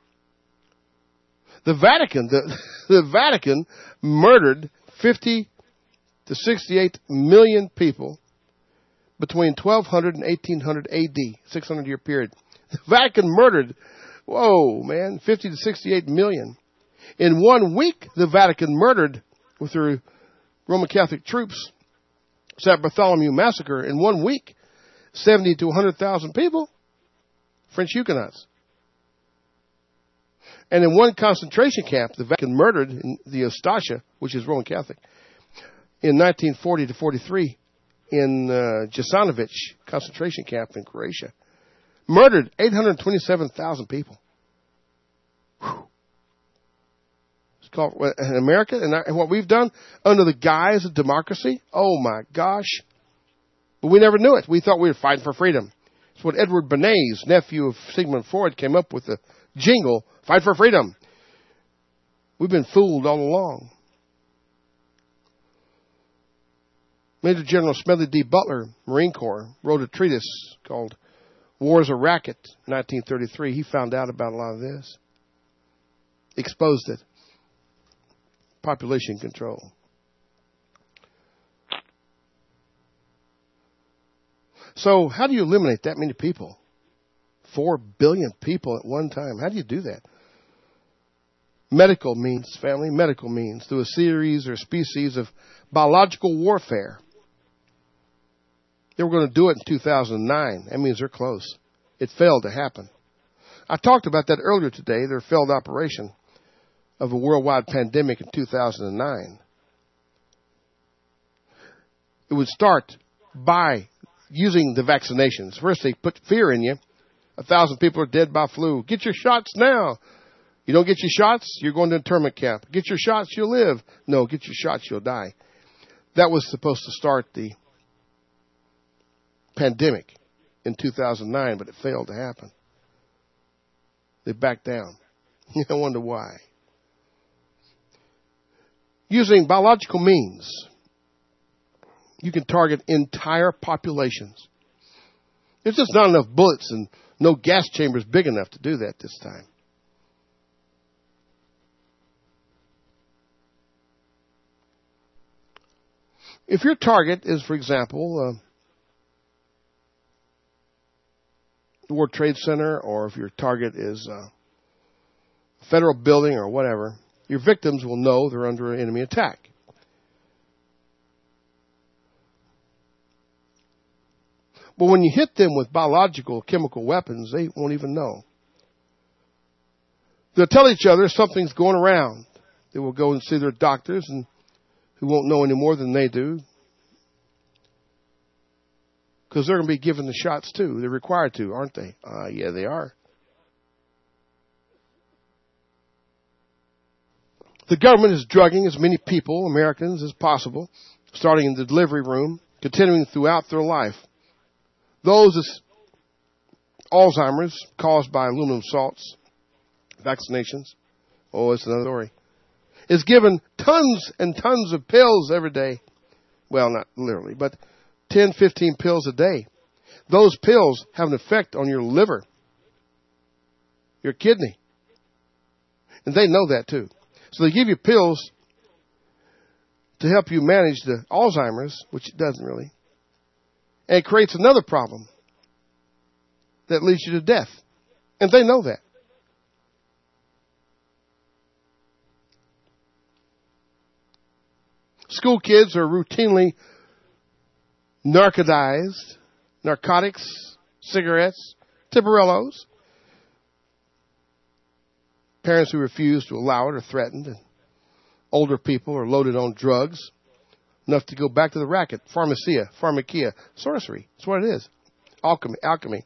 The Vatican murdered 50 to 68 million people between 1200 and 1800 AD, 600-year period. The Vatican murdered, 50 to 68 million. In 1 week, the Vatican murdered, with their Roman Catholic troops, St. Bartholomew Massacre, in 1 week, 70 to 100,000 people, French Huguenots. And in one concentration camp, the Vatican murdered in the Ustasha, which is Roman Catholic, in 1940 to 43, in Jasenovac concentration camp in Croatia, murdered 827,000 people. Whew. It's called in America, and what we've done under the guise of democracy. Oh my gosh! But we never knew it. We thought we were fighting for freedom. It's what Edward Bernays, nephew of Sigmund Freud, came up with the jingle, "Fight for Freedom." We've been fooled all along. Major General Smedley D. Butler, Marine Corps, wrote a treatise called War's a Racket, 1933. He found out about a lot of this. Exposed it. Population control. So how do you eliminate that many people? 4 billion people at one time. How do you do that? Medical means, family, medical means, through a series or species of biological warfare. They were going to do it in 2009. That means they're close. It failed to happen. I talked about that earlier today, their failed operation of a worldwide pandemic in 2009. It would start by using the vaccinations. First, they put fear in you. 1,000 people are dead by flu. Get your shots now. You don't get your shots, you're going to internment camp. Get your shots, you'll live. No, get your shots, you'll die. That was supposed to start the pandemic in 2009, but it failed to happen. They backed down. I wonder why. Using biological means, you can target entire populations. There's just not enough bullets and no gas chambers big enough to do that this time. If your target is, for example, the World Trade Center, or if your target is a federal building or whatever, your victims will know they're under an enemy attack. But when you hit them with biological, chemical weapons, they won't even know. They'll tell each other something's going around. They will go and see their doctors, and who won't know any more than they do, because they're going to be given the shots too. They're required to, aren't they? Yeah, they are. The government is drugging as many people, Americans, as possible, starting in the delivery room, continuing throughout their life. Those is Alzheimer's caused by aluminum salts, vaccinations. Oh, it's another story. Is given tons and tons of pills every day. Well, not literally, but 10, 15 pills a day. Those pills have an effect on your liver, your kidney. And they know that too. So they give you pills to help you manage the Alzheimer's, which it doesn't really. And it creates another problem that leads you to death. And they know that. School kids are routinely narcotized, narcotics, cigarettes, Tiborellos. Parents who refuse to allow it are threatened. And older people are loaded on drugs, enough to go back to the racket. Pharmakia, sorcery. That's what it is. Alchemy.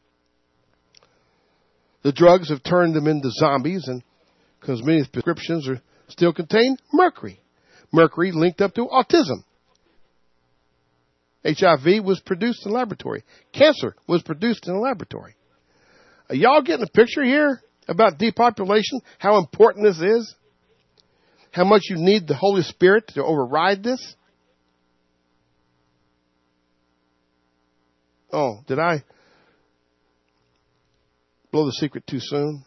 The drugs have turned them into zombies, and because many prescriptions still contain mercury. Mercury linked up to autism. HIV was produced in a laboratory. Cancer was produced in a laboratory. Are y'all getting a picture here about depopulation? How important this is? How much you need the Holy Spirit to override this? Oh, did I blow the secret too soon?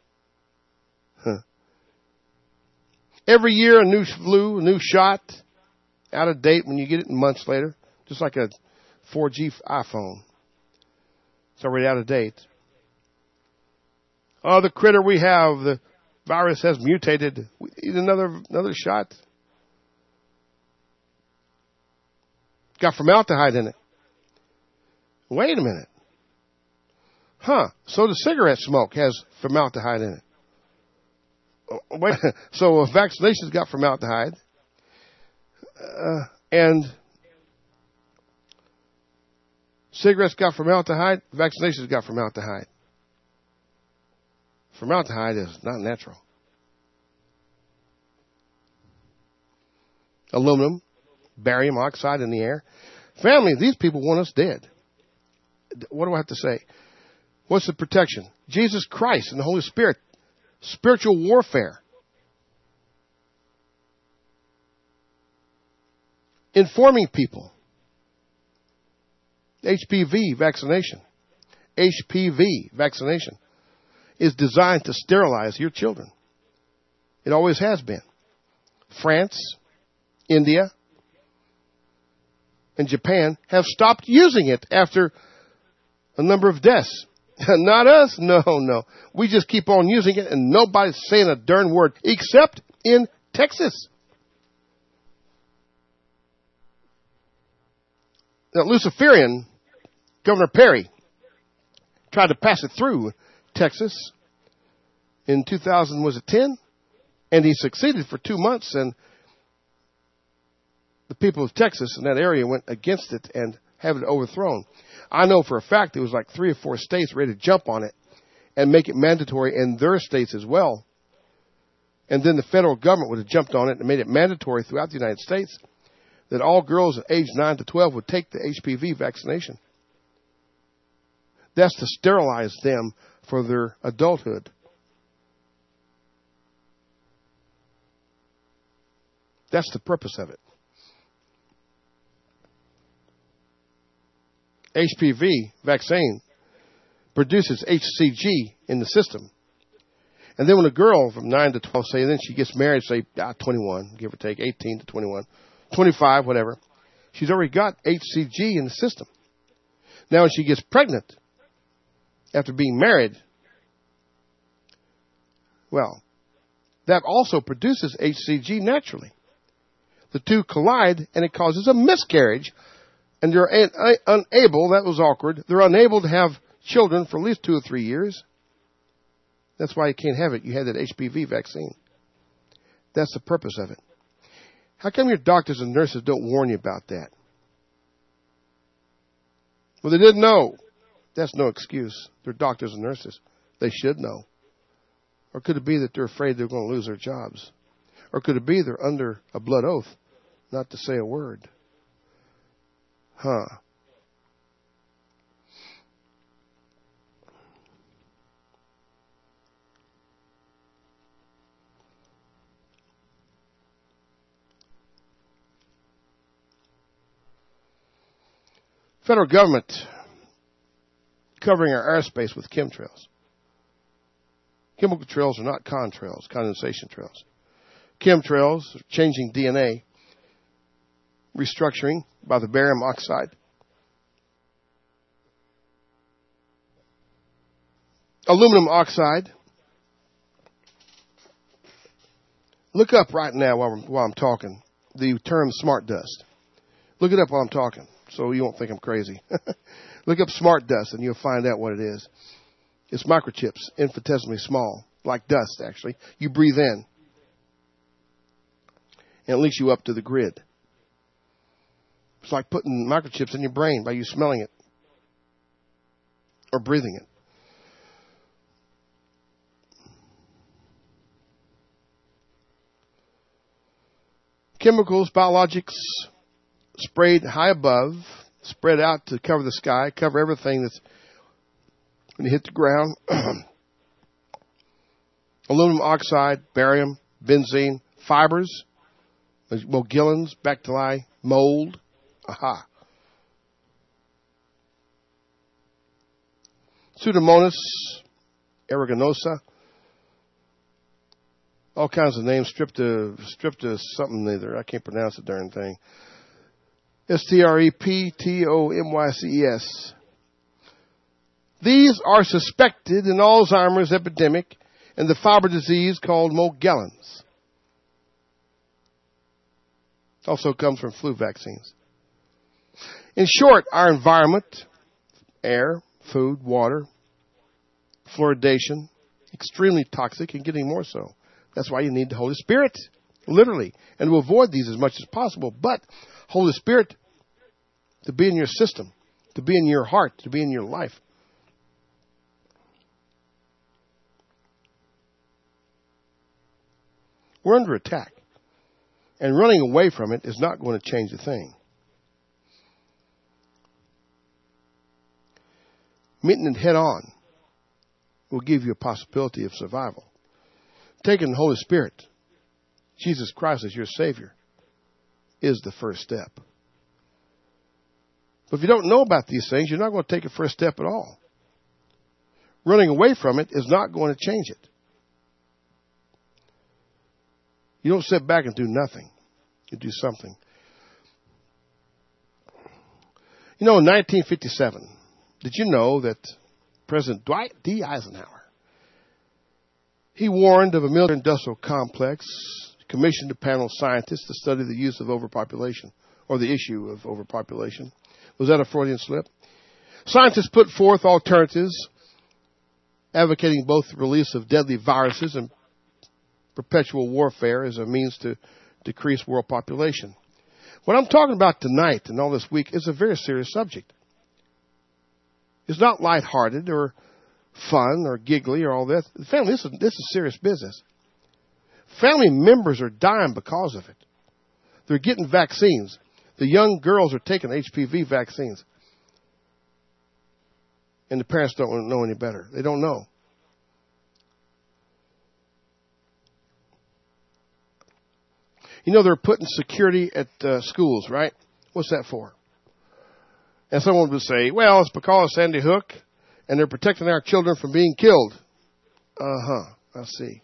Every year a new flu, a new shot, out of date when you get it months later, just like a 4G iPhone. It's already out of date. Oh, the critter we have, the virus has mutated. We need another shot. Got formaldehyde in it. Wait a minute. So the cigarette smoke has formaldehyde in it. Wait. So vaccinations got formaldehyde. And cigarettes got formaldehyde. Vaccinations got formaldehyde. Formaldehyde is not natural. Aluminum, barium oxide in the air. Family, these people want us dead. What do I have to say? What's the protection? Jesus Christ and the Holy Spirit. Spiritual warfare. Informing people. HPV vaccination. HPV vaccination is designed to sterilize your children. It always has been. France, India, and Japan have stopped using it after a number of deaths. Not us. No. We just keep on using it, and nobody's saying a darn word, except in Texas. Now, Luciferian, Governor Perry, tried to pass it through Texas in 2010, and he succeeded for 2 months, and the people of Texas in that area went against it and have it overthrown. I know for a fact it was like 3 or 4 states ready to jump on it and make it mandatory in their states as well. And then the federal government would have jumped on it and made it mandatory throughout the United States that all girls aged 9 to 12 would take the HPV vaccination. That's to sterilize them for their adulthood. That's the purpose of it. HPV vaccine produces HCG in the system. And then when a girl from 9 to 12, say, then she gets married, say, 21, give or take, 18 to 21, 25, whatever, she's already got HCG in the system. Now when she gets pregnant after being married, well, that also produces HCG naturally. The two collide, and it causes a miscarriage, and they're unable, that was awkward, they're unable to have children for at least 2 or 3 years. That's why you can't have it. You had that HPV vaccine. That's the purpose of it. How come your doctors and nurses don't warn you about that? Well, they didn't know. That's no excuse. They're doctors and nurses. They should know. Or could it be that they're afraid they're going to lose their jobs? Or could it be they're under a blood oath not to say a word? Federal government covering our airspace with chemtrails. Chemical trails are not contrails, condensation trails. Chemtrails, changing DNA, restructuring by the barium oxide. Aluminum oxide. Look up right now while I'm talking the term smart dust. Look it up while I'm talking, so you won't think I'm crazy. Look up smart dust, and you'll find out what it is. It's microchips, infinitesimally small, like dust, actually. You breathe in, and it links you up to the grid. It's like putting microchips in your brain by you smelling it or breathing it. Chemicals, biologics, sprayed high above, spread out to cover the sky, cover everything that's when you hit the ground. Aluminum oxide, barium, benzene, fibers, mogillons, bacilli, mold. Aha. Pseudomonas aeruginosa. All kinds of names, strepto something either. I can't pronounce the darn thing. Streptomyces. These are suspected in Alzheimer's epidemic and the fiber disease called Morgellons. Also comes from flu vaccines. In short, our environment, air, food, water, fluoridation, extremely toxic and getting more so. That's why you need the Holy Spirit, literally, and to avoid these as much as possible. But Holy Spirit to be in your system, to be in your heart, to be in your life. We're under attack, and running away from it is not going to change a thing. Meeting it head on will give you a possibility of survival. Taking the Holy Spirit, Jesus Christ as your Savior, is the first step. But if you don't know about these things, you're not going to take a first step at all. Running away from it is not going to change it. You don't sit back and do nothing. You do something. You know, in 1957, did you know that President Dwight D. Eisenhower, he warned of a military-industrial complex, commissioned a panel of scientists to study the use of overpopulation, or the issue of overpopulation. Was that a Freudian slip? Scientists put forth alternatives, advocating both the release of deadly viruses and perpetual warfare as a means to decrease world population. What I'm talking about tonight and all this week is a very serious subject. It's not lighthearted or fun or giggly or all this. Family, this is serious business. Family members are dying because of it. They're getting vaccines. The young girls are taking HPV vaccines. And the parents don't know any better. They don't know. You know, they're putting security at schools, right? What's that for? And someone would say, well, it's because of Sandy Hook, and they're protecting our children from being killed. I see.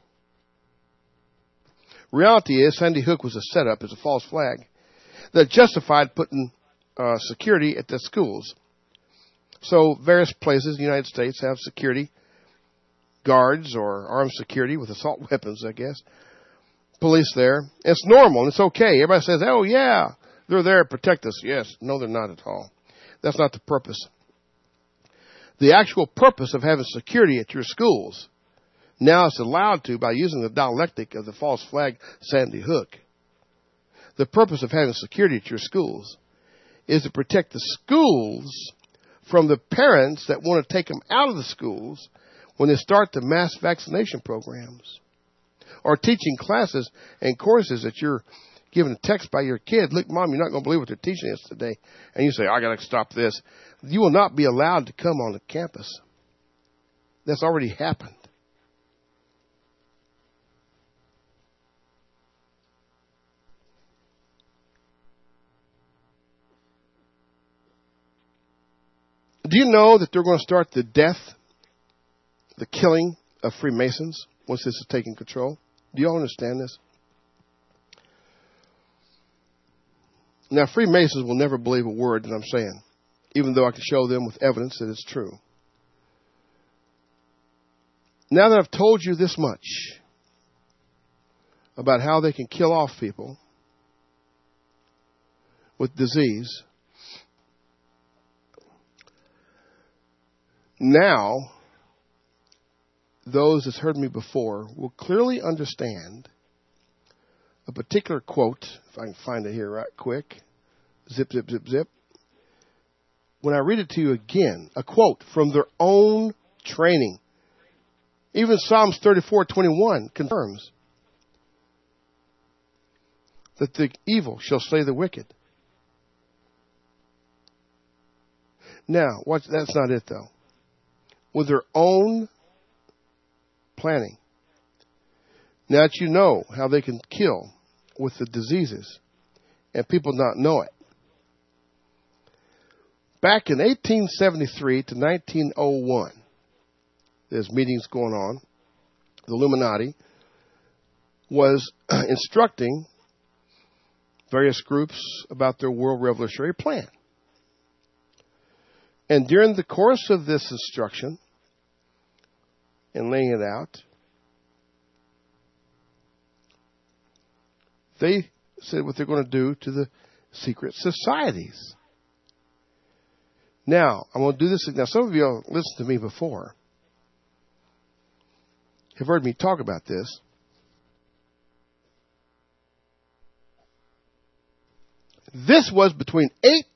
Reality is, Sandy Hook was a setup, as a false flag, that justified putting security at the schools. So various places in the United States have security guards or armed security with assault weapons, I guess. Police there. It's normal and it's okay. Everybody says, oh yeah, they're there to protect us. Yes. No, they're not at all. That's not the purpose. The actual purpose of having security at your schools, now it's allowed to by using the dialectic of the false flag Sandy Hook. The purpose of having security at your schools is to protect the schools from the parents that want to take them out of the schools when they start the mass vaccination programs. Or teaching classes and courses that you're given a text by your kid. Look, Mom, you're not going to believe what they're teaching us today. And you say, I got to stop this. You will not be allowed to come on the campus. That's already happened. Do you know that they're going to start the killing of Freemasons once this is taking control? Do you all understand this? Now, Freemasons will never believe a word that I'm saying, even though I can show them with evidence that it's true. Now that I've told you this much about how they can kill off people with disease, now those that's heard me before will clearly understand a particular quote, if I can find it here right quick. Zip, zip, zip, zip. When I read it to you again, a quote from their own training. Even Psalms 34:21 confirms that the evil shall slay the wicked. Now, that's not it though. With their own planning. Now that you know how they can kill with the diseases and people not know it. Back in 1873 to 1901, there's meetings going on. The Illuminati was instructing various groups about their world revolutionary plan. And during the course of this instruction and laying it out, they said what they're going to do to the secret societies. Now, I'm going to do this. Now, some of you have listened to me before, have heard me talk about this. This was between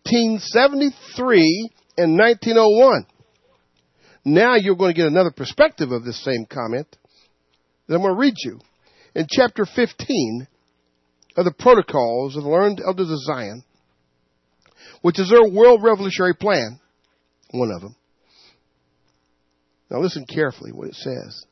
1873 and 1901. Now you're going to get another perspective of this same comment that I'm going to read you. In chapter 15 of the Protocols of the Learned Elders of Zion, which is their world revolutionary plan, one of them. Now listen carefully what it says.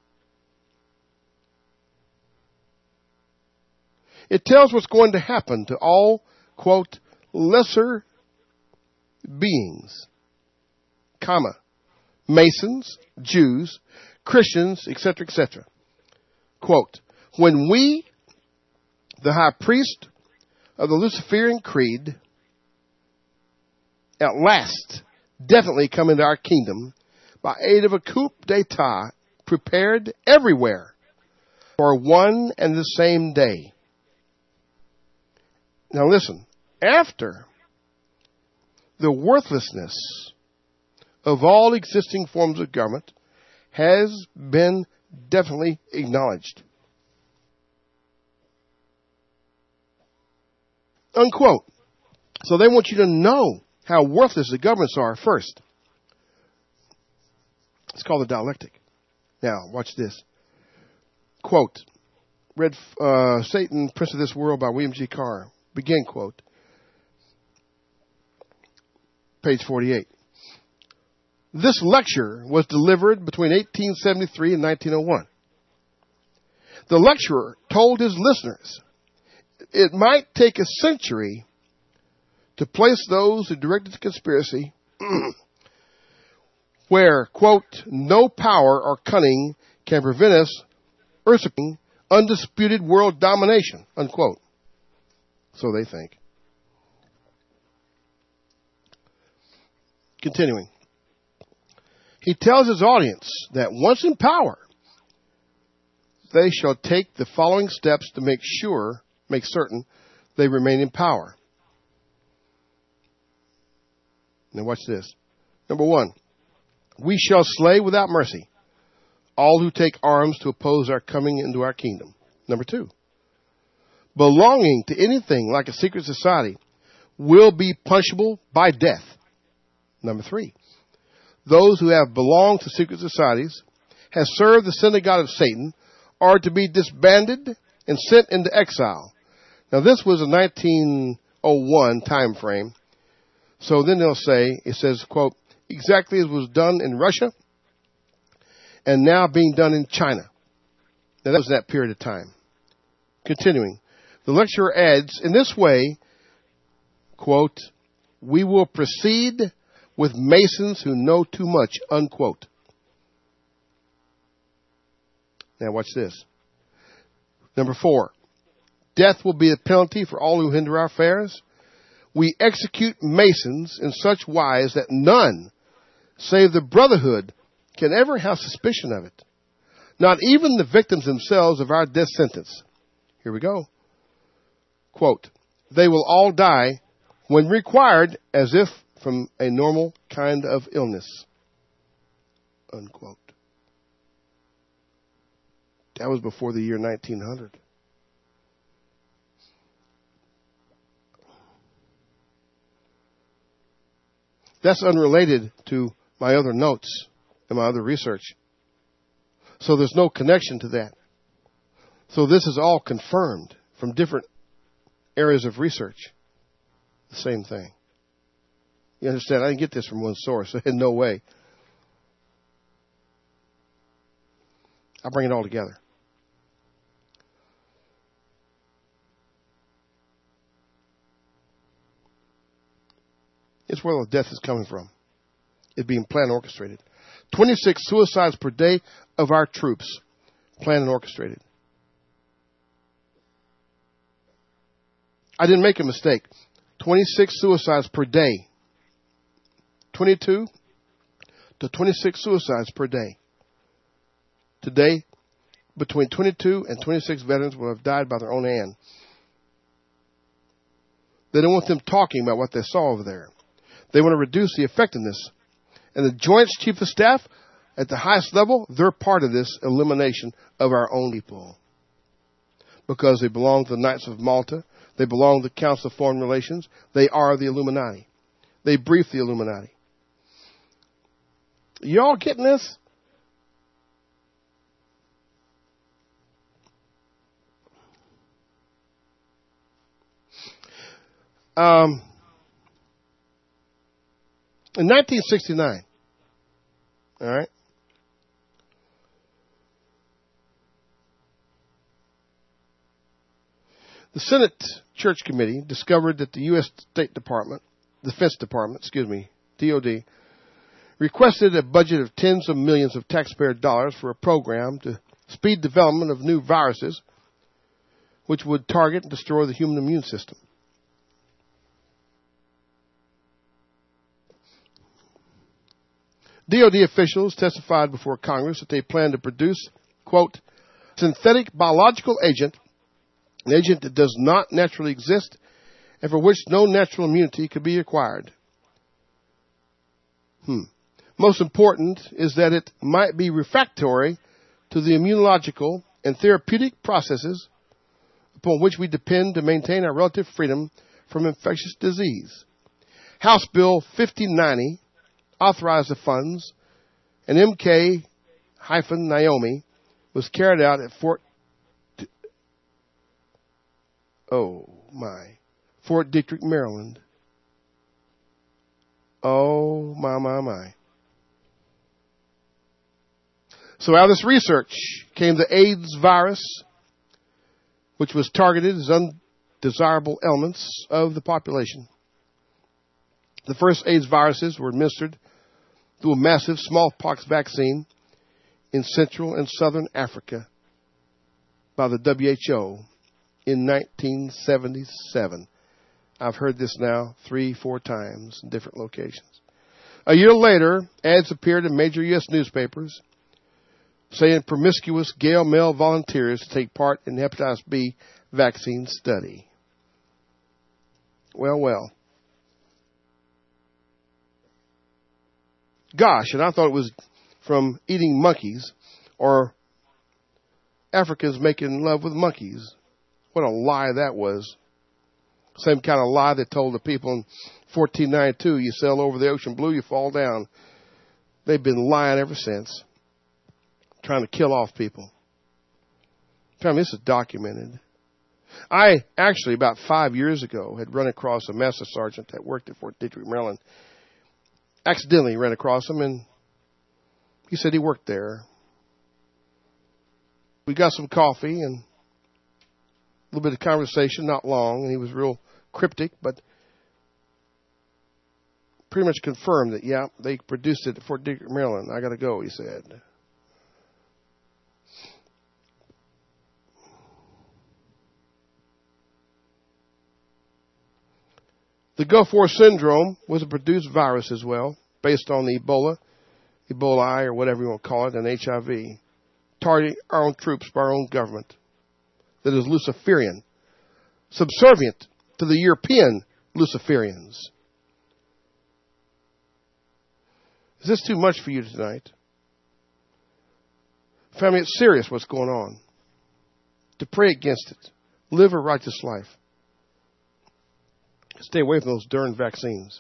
It tells what's going to happen to all, quote, lesser beings, comma, Masons, Jews, Christians, etc., etc. Quote, when we, the high priest of the Luciferian creed, at last definitely come into our kingdom by aid of a coup d'etat prepared everywhere for one and the same day. Now listen, after the worthlessness of all existing forms of government has been definitely acknowledged. Unquote. So they want you to know how worthless the governments are first. It's called the dialectic. Now, watch this. Quote, read Satan, Prince of This World by William G. Carr. Begin quote. Page 48. This lecture was delivered between 1873 and 1901. The lecturer told his listeners it might take a century to place those who directed the conspiracy where, quote, no power or cunning can prevent us usurping undisputed world domination, unquote. So they think. Continuing. He tells his audience that once in power, they shall take the following steps to make certain they remain in power. Now watch this. Number one, we shall slay without mercy all who take arms to oppose our coming into our kingdom. Number two, belonging to anything like a secret society will be punishable by death. Number three, those who have belonged to secret societies, have served the synagogue of Satan, are to be disbanded and sent into exile. Now this was a 1901 time frame. So then they'll say, it says, quote, exactly as was done in Russia and now being done in China. Now that was that period of time. Continuing, the lecturer adds, in this way, quote, we will proceed with Masons who know too much, unquote. Now watch this. Number 4, death will be the penalty for all who hinder our affairs. We execute Masons in such wise that none, save the Brotherhood, can ever have suspicion of it. Not even the victims themselves of our death sentence. Here we go. Quote, they will all die when required as if from a normal kind of illness. Unquote. That was before the year 1900. That's unrelated to my other notes and my other research. So there's no connection to that. So this is all confirmed from different areas of research. The same thing. You understand? I didn't get this from one source. In no way. I'll bring it all together. It's where the death is coming from. It's being planned and orchestrated. 26 suicides per day of our troops. Planned and orchestrated. I didn't make a mistake. 26 suicides per day. 22 to 26 suicides per day. Today, between 22 and 26 veterans will have died by their own hand. They don't want them talking about what they saw over there. They want to reduce the effectiveness. And the Joint Chief of Staff, at the highest level, they're part of this elimination of our own people. Because they belong to the Knights of Malta. They belong to the Council of Foreign Relations. They are the Illuminati. They brief the Illuminati. Y'all getting this? In 1969, all right, the Senate Church Committee discovered that the U.S. Defense Department, DOD, requested a budget of tens of millions of taxpayer dollars for a program to speed development of new viruses which would target and destroy the human immune system. DOD officials testified before Congress that they plan to produce, quote, synthetic biological agent, an agent that does not naturally exist and for which no natural immunity could be acquired. Most important is that it might be refractory to the immunological and therapeutic processes upon which we depend to maintain our relative freedom from infectious disease. House Bill 5090 authorized the funds, and MK-Naomi was carried out at Fort Detrick, Maryland. Oh, my. So out of this research came the AIDS virus, which was targeted as undesirable elements of the population. The first AIDS viruses were administered through a massive smallpox vaccine in Central and Southern Africa by the WHO in 1977. I've heard this now 3-4 times in different locations. A year later, ads appeared in major U.S. newspapers saying promiscuous gay male volunteers to take part in the hepatitis B vaccine study. Well. Gosh, and I thought it was from eating monkeys or Africans making love with monkeys. What a lie that was. Same kind of lie they told the people in 1492, you sail over the ocean blue, you fall down. They've been lying ever since, trying to kill off people. This is documented. I actually, about 5 years ago, had run across a master sergeant that worked at Fort Detrick, Maryland. Accidentally ran across him, and he said he worked there. We got some coffee and a little bit of conversation, not long, and he was real cryptic, but pretty much confirmed that, yeah, they produced it at Fort Detrick, Maryland. I got to go, he said. The Gulf War syndrome was a produced virus as well, based on the Ebola, or whatever you want to call it, and HIV, targeting our own troops by our own government. That is Luciferian, subservient to the European Luciferians. Is this too much for you tonight? Family, it's serious what's going on. To pray against it. Live a righteous life. Stay away from those darn vaccines.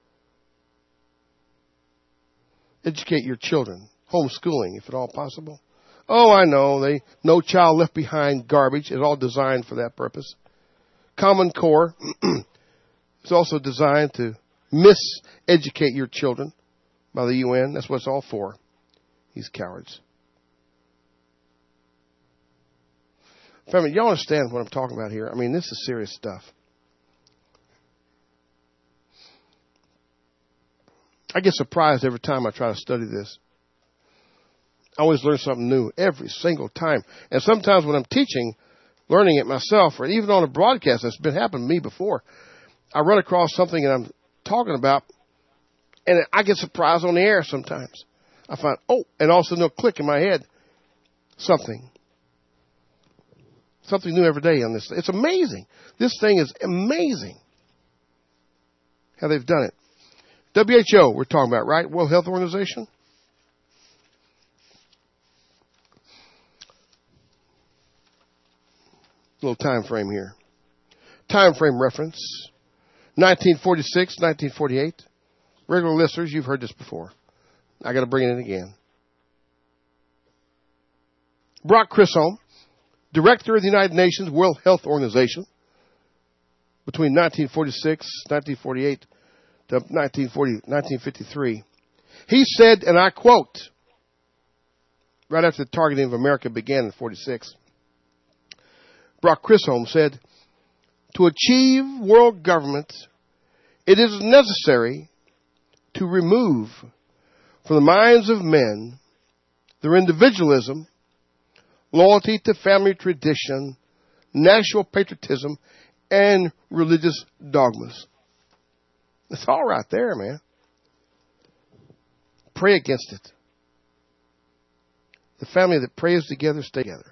Educate your children. Homeschooling, if at all possible. Oh, I know. No Child Left Behind garbage is all designed for that purpose. Common Core is also designed to miseducate your children by the UN. That's what it's all for. These cowards. Family, y'all understand what I'm talking about here? I mean, this is serious stuff. I get surprised every time I try to study this. I always learn something new every single time. And sometimes when I'm teaching, learning it myself, or even on a broadcast, that's been happening to me before, I run across something that I'm talking about, and I get surprised on the air sometimes. I find, and all of a sudden it'll click in my head. Something new every day on this. It's amazing. This thing is amazing how they've done it. WHO, we're talking about, right? World Health Organization. Little time frame here. Time frame reference. 1946, 1948. Regular listeners, you've heard this before. I got to bring it in again. Brock Chisholm, Director of the United Nations World Health Organization, between 1946, 1948 to 1953. He said, and I quote, right after the targeting of America began in 46, Brock Chisholm said, to achieve world government, it is necessary to remove from the minds of men their individualism, loyalty to family tradition, national patriotism, and religious dogmas. It's all right there, man. Pray against it. The family that prays together, stay together.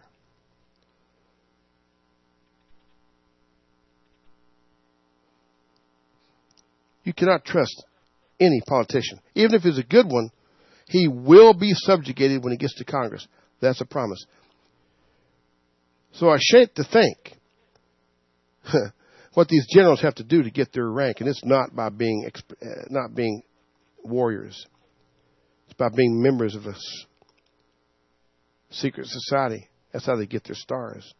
You cannot trust any politician. Even if he's a good one, he will be subjugated when he gets to Congress. That's a promise. So I shake to think what these generals have to do to get their rank, and it's not by being not being warriors. It's by being members of a secret society. That's how they get their stars.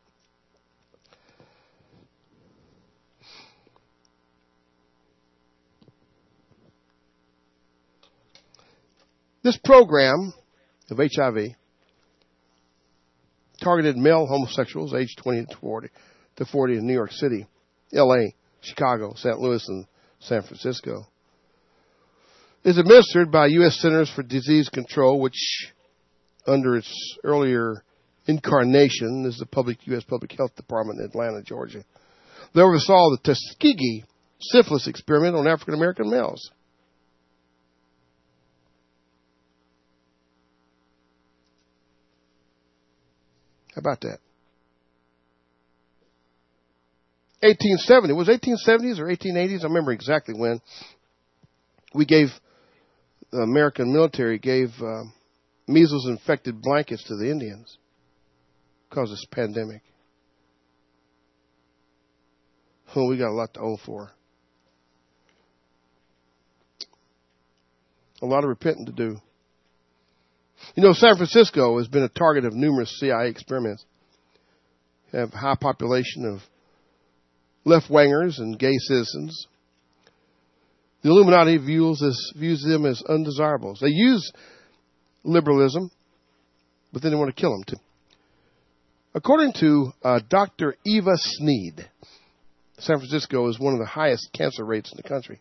This program of HIV targeted male homosexuals aged 20 to 40 in New York City, L.A., Chicago, St. Louis, and San Francisco. It's administered by U.S. Centers for Disease Control, which, under its earlier incarnation, is the U.S. Public Health Department in Atlanta, Georgia. They oversaw the Tuskegee syphilis experiment on African American males. How about that? 1870. It was 1870s or 1880s. I remember exactly when. The American military gave measles-infected blankets to the Indians because of this pandemic. Oh, we got a lot to owe for. A lot of repenting to do. You know, San Francisco has been a target of numerous CIA experiments. They have a high population of left-wingers and gay citizens. The Illuminati views them as undesirables. They use liberalism, but then they want to kill them too. According to Dr. Eva Sneed, San Francisco is one of the highest cancer rates in the country.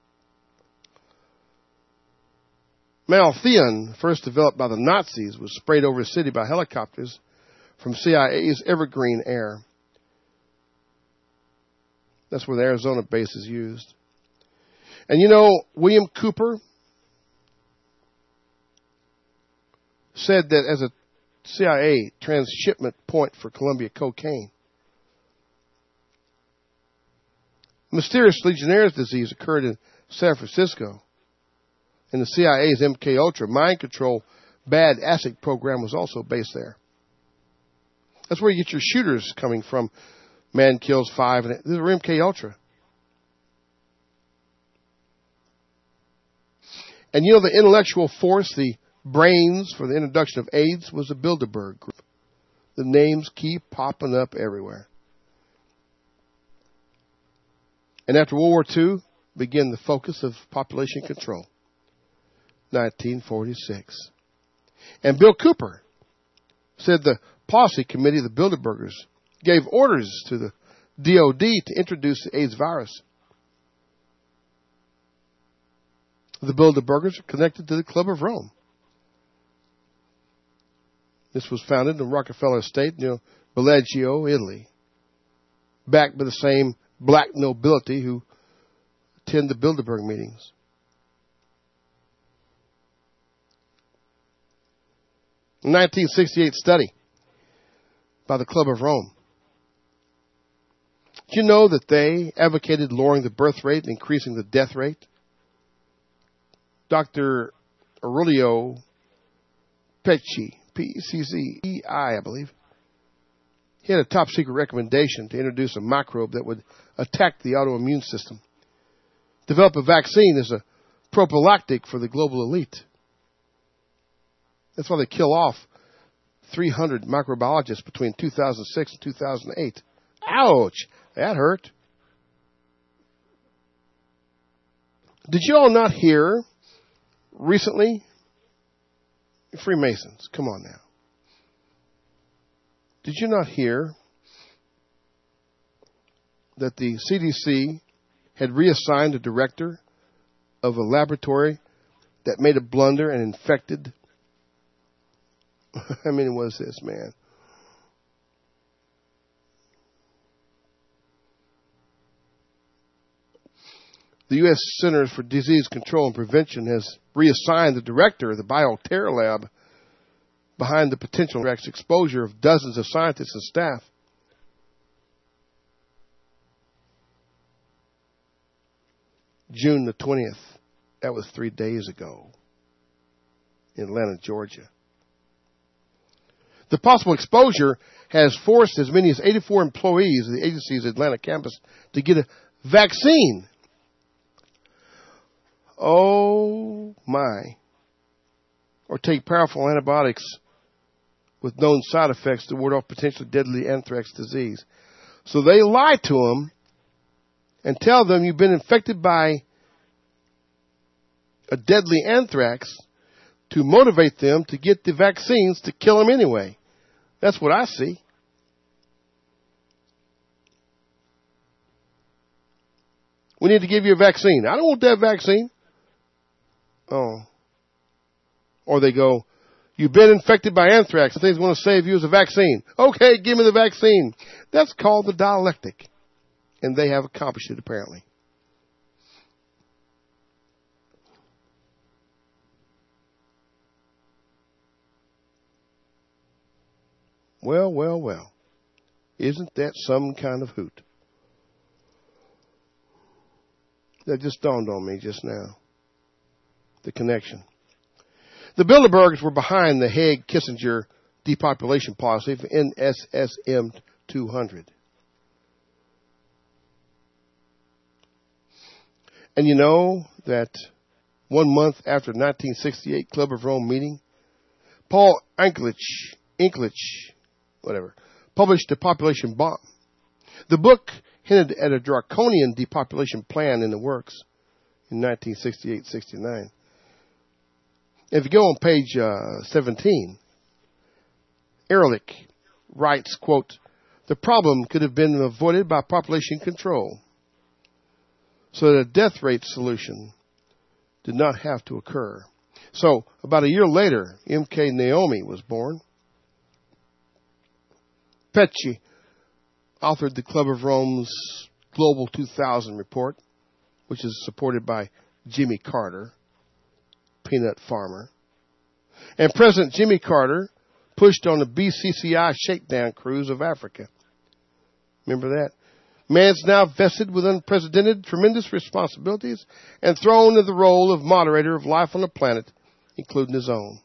Malthion, first developed by the Nazis, was sprayed over the city by helicopters from CIA's Evergreen Air. That's where the Arizona base is used. And you know, William Cooper said that as a CIA transshipment point for Columbia cocaine. Mysterious Legionnaire's disease occurred in San Francisco. And the CIA's MK-Ultra mind control bad acid program was also based there. That's where you get your shooters coming from. Man kills 5. And this is MK-Ultra. And you know the intellectual force, the brains for the introduction of AIDS was the Bilderberg Group. The names keep popping up everywhere. And after World War II, began the focus of population control. 1946. And Bill Cooper said the Posse Committee of the Bilderbergers gave orders to the DOD to introduce the AIDS virus. The Bilderbergers are connected to the Club of Rome. This was founded in Rockefeller Estate near Bellagio, Italy, backed by the same black nobility who attend the Bilderberg meetings. A 1968 study by the Club of Rome. Did you know that they advocated lowering the birth rate and increasing the death rate? Dr. Aurelio Pecci, P-E-C-C-E-I, I believe. He had a top secret recommendation to introduce a microbe that would attack the autoimmune system. Develop a vaccine as a prophylactic for the global elite. That's why they kill off 300 microbiologists between 2006 and 2008. Ouch! That hurt. Did you all not hear recently? Freemasons, come on now. Did you not hear that the CDC had reassigned a director of a laboratory that made a blunder and infected? How many was this, man? The U.S. Centers for Disease Control and Prevention has reassigned the director of the Bioterror Lab behind the potential exposure of dozens of scientists and staff. June the 20th. That was 3 days ago in Atlanta, Georgia. The possible exposure has forced as many as 84 employees of the agency's Atlanta campus to get a vaccine. Oh, my. Or take powerful antibiotics with known side effects to ward off potentially deadly anthrax disease. So they lie to them and tell them you've been infected by a deadly anthrax to motivate them to get the vaccines to kill them anyway. That's what I see. We need to give you a vaccine. I don't want that vaccine. Oh. Or they go, you've been infected by anthrax. The thing's going to save you as a vaccine. Okay, give me the vaccine. That's called the dialectic. And they have accomplished it, apparently. Well, well, well. Isn't that some kind of hoot? That just dawned on me just now. The connection. The Bilderbergers were behind the Haig-Kissinger depopulation policy for NSSM 200. And you know that 1 month after the 1968 Club of Rome meeting, Paul Ehrlich, published The Population Bomb. The book hinted at a draconian depopulation plan in the works in 1968-69. If you go on page 17, Ehrlich writes, quote, the problem could have been avoided by population control so that a death rate solution did not have to occur. So, about a year later, M.K. Naomi was born. Pecci authored the Club of Rome's Global 2000 report, which is supported by Jimmy Carter, peanut farmer. And President Jimmy Carter pushed on the BCCI shakedown cruise of Africa. Remember that? Man's now vested with unprecedented, tremendous responsibilities and thrown into the role of moderator of life on the planet, including his own.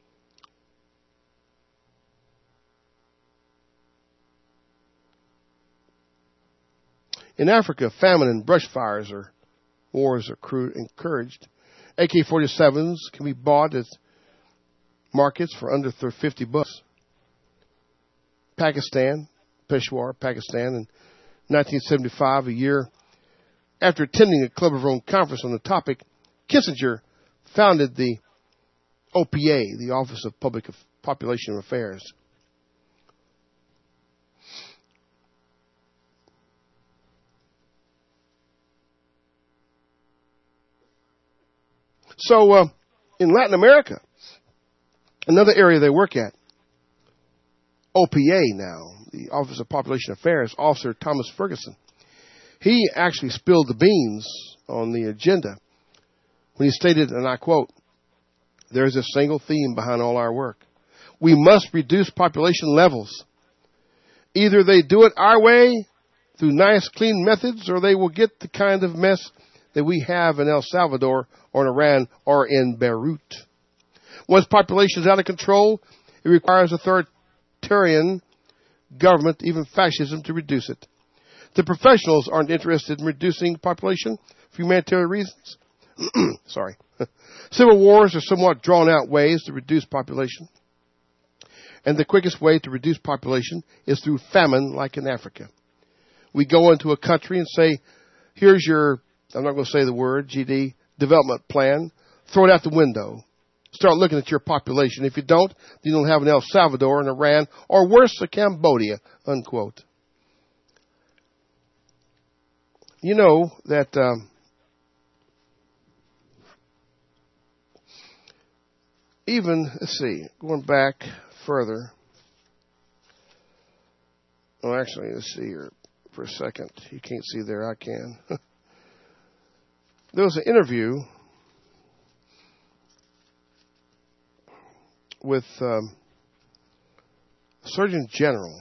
In Africa, famine and brush fires or wars are encouraged. AK-47s can be bought at markets for under $50. Pakistan, Peshawar, Pakistan, in 1975, a year after attending a Club of Rome conference on the topic, Kissinger founded the OPA, the Office of Public Population Affairs. So, in Latin America, another area they work at, OPA now, the Office of Population Affairs, Officer Thomas Ferguson, he actually spilled the beans on the agenda when he stated, and I quote, there is a single theme behind all our work. We must reduce population levels. Either they do it our way through nice, clean methods, or they will get the kind of mess that we have in El Salvador or in Iran or in Beirut. Once population is out of control, it requires authoritarian government, even fascism, to reduce it. The professionals aren't interested in reducing population for humanitarian reasons. Sorry. Civil wars are somewhat drawn-out ways to reduce population. And the quickest way to reduce population is through famine, like in Africa. We go into a country and say, here's your, I'm not going to say the word, GD, development plan. Throw it out the window. Start looking at your population. If you don't, you don't have an El Salvador and Iran, or worse, a Cambodia, unquote. You know that even, let's see, going back further. Oh, actually, let's see here for a second. You can't see there. I can. There was an interview with Surgeon General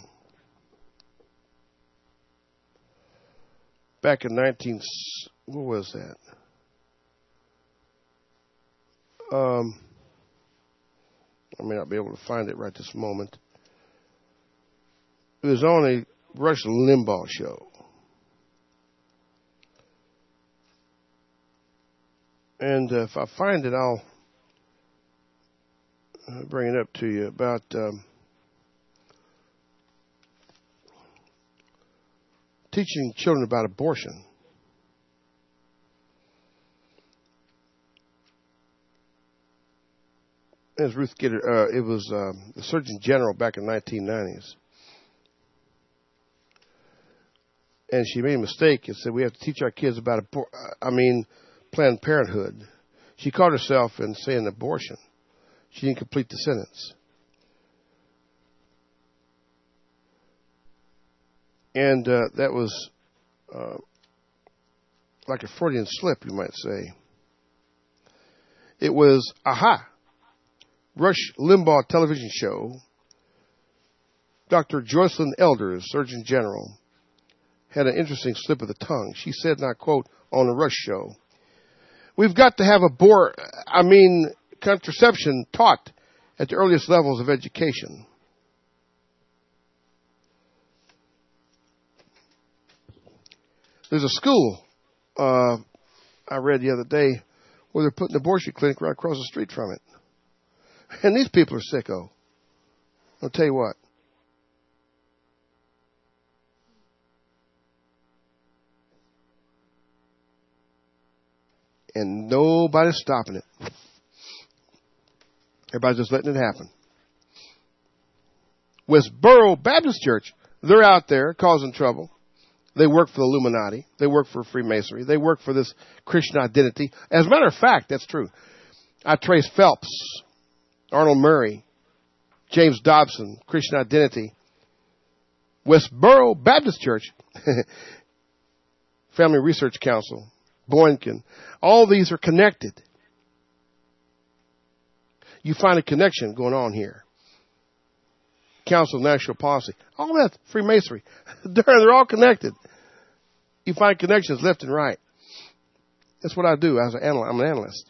back in what was that? I may not be able to find it right this moment. It was on a Rush Limbaugh show. And if I find it, I'll bring it up to you about teaching children about abortion. As Ruth Gitter, it was the Surgeon General back in the 1990s. And she made a mistake and said we have to teach our kids about Planned Parenthood. She caught herself in saying abortion. She didn't complete the sentence. And that was like a Freudian slip, you might say. It was, Rush Limbaugh television show. Dr. Joycelyn Elders, Surgeon General, had an interesting slip of the tongue. She said, and I quote, on the Rush show, we've got to have contraception taught at the earliest levels of education. There's a school I read the other day where they're putting an abortion clinic right across the street from it. And these people are sicko. I'll tell you what. And nobody's stopping it. Everybody's just letting it happen. Westboro Baptist Church, they're out there causing trouble. They work for the Illuminati. They work for Freemasonry. They work for this Christian identity. As a matter of fact, that's true. I trace Phelps, Arnold Murray, James Dobson, Christian identity. Westboro Baptist Church, Family Research Council, Boykin. All these are connected. You find a connection going on here. Council of National Policy. All that Freemasonry. They're all connected. You find connections left and right. That's what I do as an analyst. I'm an analyst.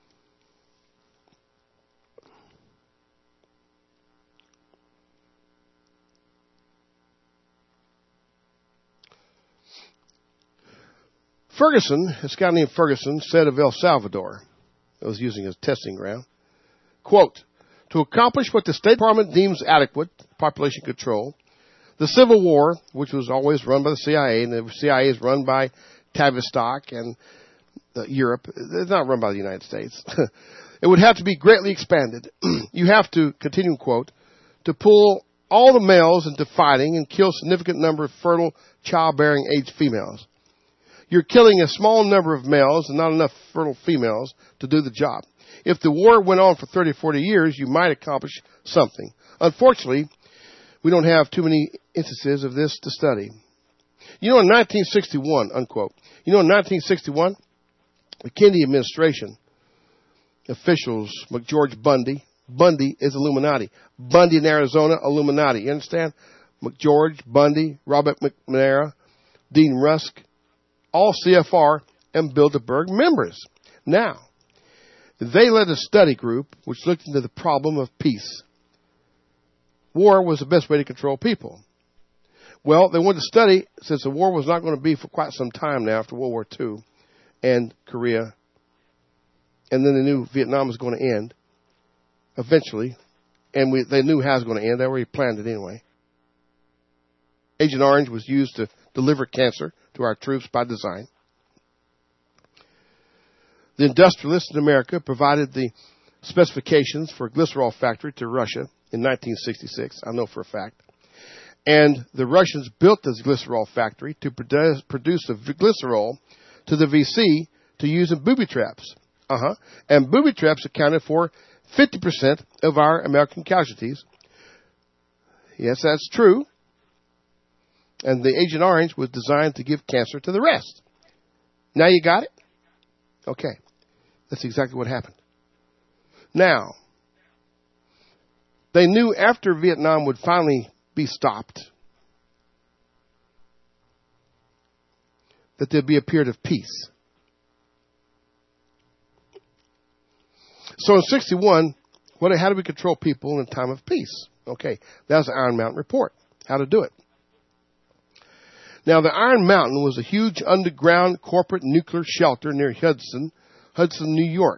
Ferguson, this guy named Ferguson, said of El Salvador, I was using as testing ground, quote, to accomplish what the State Department deems adequate, population control, the Civil War, which was always run by the CIA, and the CIA is run by Tavistock and Europe, it's not run by the United States. It would have to be greatly expanded. You have to, continue quote, to pull all the males into fighting and kill a significant number of fertile, childbearing age females. You're killing a small number of males and not enough fertile females to do the job. If the war went on for 30 or 40 years, you might accomplish something. Unfortunately, we don't have too many instances of this to study. You know, in 1961, unquote, in 1961, the Kennedy administration officials, McGeorge Bundy is Illuminati. Bundy in Arizona, Illuminati. You understand? McGeorge, Bundy, Robert McNamara, Dean Rusk, all CFR and Bilderberg members. Now, they led a study group which looked into the problem of peace. War was the best way to control people. Well, they wanted to study, since the war was not going to be for quite some time now after World War II and Korea, and then they knew Vietnam was going to end eventually, and they knew how it was going to end. They already planned it anyway. Agent Orange was used to deliver cancer to our troops by design. The industrialists in America provided the specifications for a glycerol factory to Russia in 1966, I know for a fact. And the Russians built this glycerol factory to produce the glycerol to the VC to use in booby traps. And booby traps accounted for 50% of our American casualties. Yes, that's true. And the Agent Orange was designed to give cancer to the rest. Now you got it? Okay. That's exactly what happened. Now, they knew after Vietnam would finally be stopped that there'd be a period of peace. So in 61, how do we control people in a time of peace? Okay, that was the Iron Mountain Report, how to do it. Now, the Iron Mountain was a huge underground corporate nuclear shelter near Hudson, New York,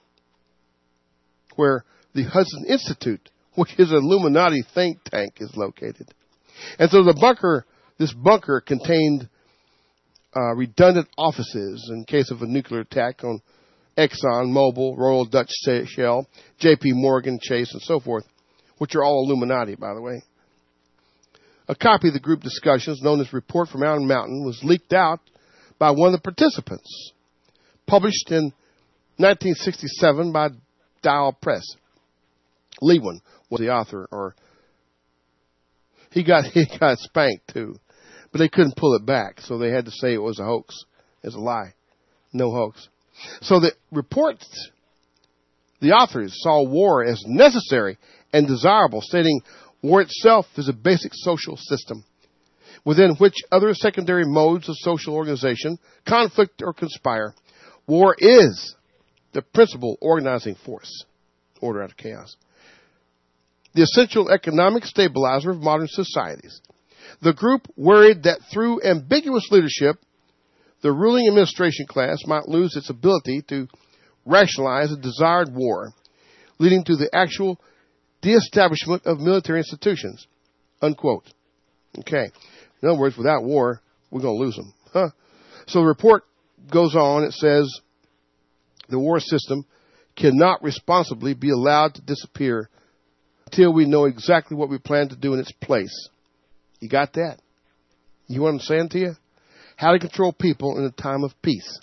where the Hudson Institute, which is an Illuminati think tank, is located. And so this bunker contained redundant offices in case of a nuclear attack on Exxon, Mobil, Royal Dutch Shell, J.P. Morgan, Chase, and so forth, which are all Illuminati, by the way. A copy of the group discussions, known as Report from Iron Mountain, was leaked out by one of the participants, published in 1967 by Dial Press. Lewin was the author, or he got spanked too, but they couldn't pull it back, so they had to say it was a hoax. It's a lie, no hoax. So the reports, the authors saw war as necessary and desirable, stating war itself is a basic social system within which other secondary modes of social organization conflict or conspire. War is the principal organizing force, order out of chaos, the essential economic stabilizer of modern societies. The group worried that through ambiguous leadership, the ruling administration class might lose its ability to rationalize a desired war, leading to the actual de-establishment of military institutions, unquote. Okay. In other words, without war, we're going to lose them. So the report goes on. It says the war system cannot responsibly be allowed to disappear until we know exactly what we plan to do in its place. You got that? You know what I'm saying to you? How to control people in a time of peace.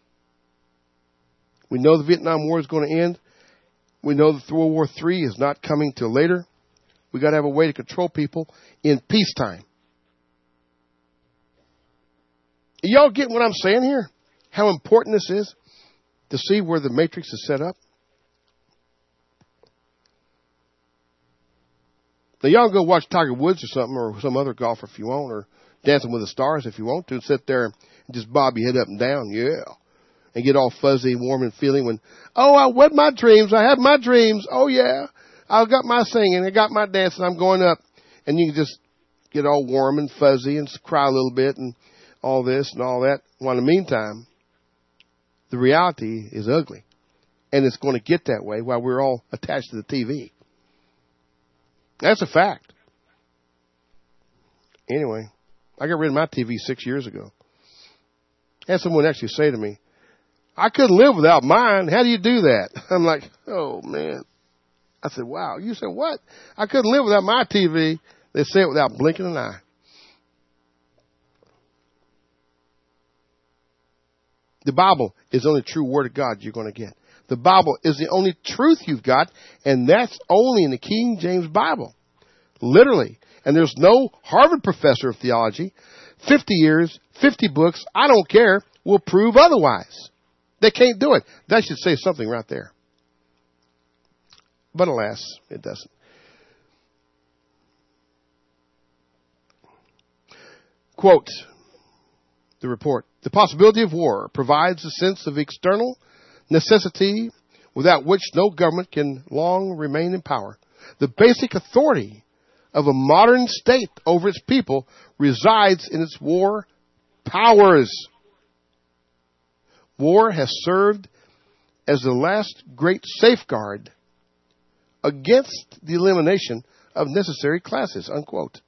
We know the Vietnam War is going to end. We know that World War III is not coming till later. We got to have a way to control people in peacetime. Y'all get what I'm saying here? How important this is to see where the matrix is set up? Now, y'all go watch Tiger Woods or something, or some other golfer if you want, or Dancing with the Stars if you want to, and sit there and just bob your head up and down, yeah, and get all fuzzy, warm, and feeling when, oh, I wed my dreams, I have my dreams, oh, yeah, I got my singing, I got my dancing, I'm going up, and you can just get all warm and fuzzy and cry a little bit and all this and all that. While in the meantime, the reality is ugly, and it's going to get that way while we're all attached to the TV. That's a fact. Anyway, I got rid of my TV 6 years ago. I had someone actually say to me, I couldn't live without mine. How do you do that? I'm like, oh, man. I said, wow. You said what? I couldn't live without my TV. They say it without blinking an eye. The Bible is the only true word of God you're going to get. The Bible is the only truth you've got, and that's only in the King James Bible. Literally. And there's no Harvard professor of theology, 50 years, 50 books, I don't care, will prove otherwise. They can't do it. That should say something right there. But alas, it doesn't. Quote, the report, the possibility of war provides a sense of external necessity without which no government can long remain in power. The basic authority of a modern state over its people resides in its war powers. War has served as the last great safeguard against the elimination of necessary classes, unquote.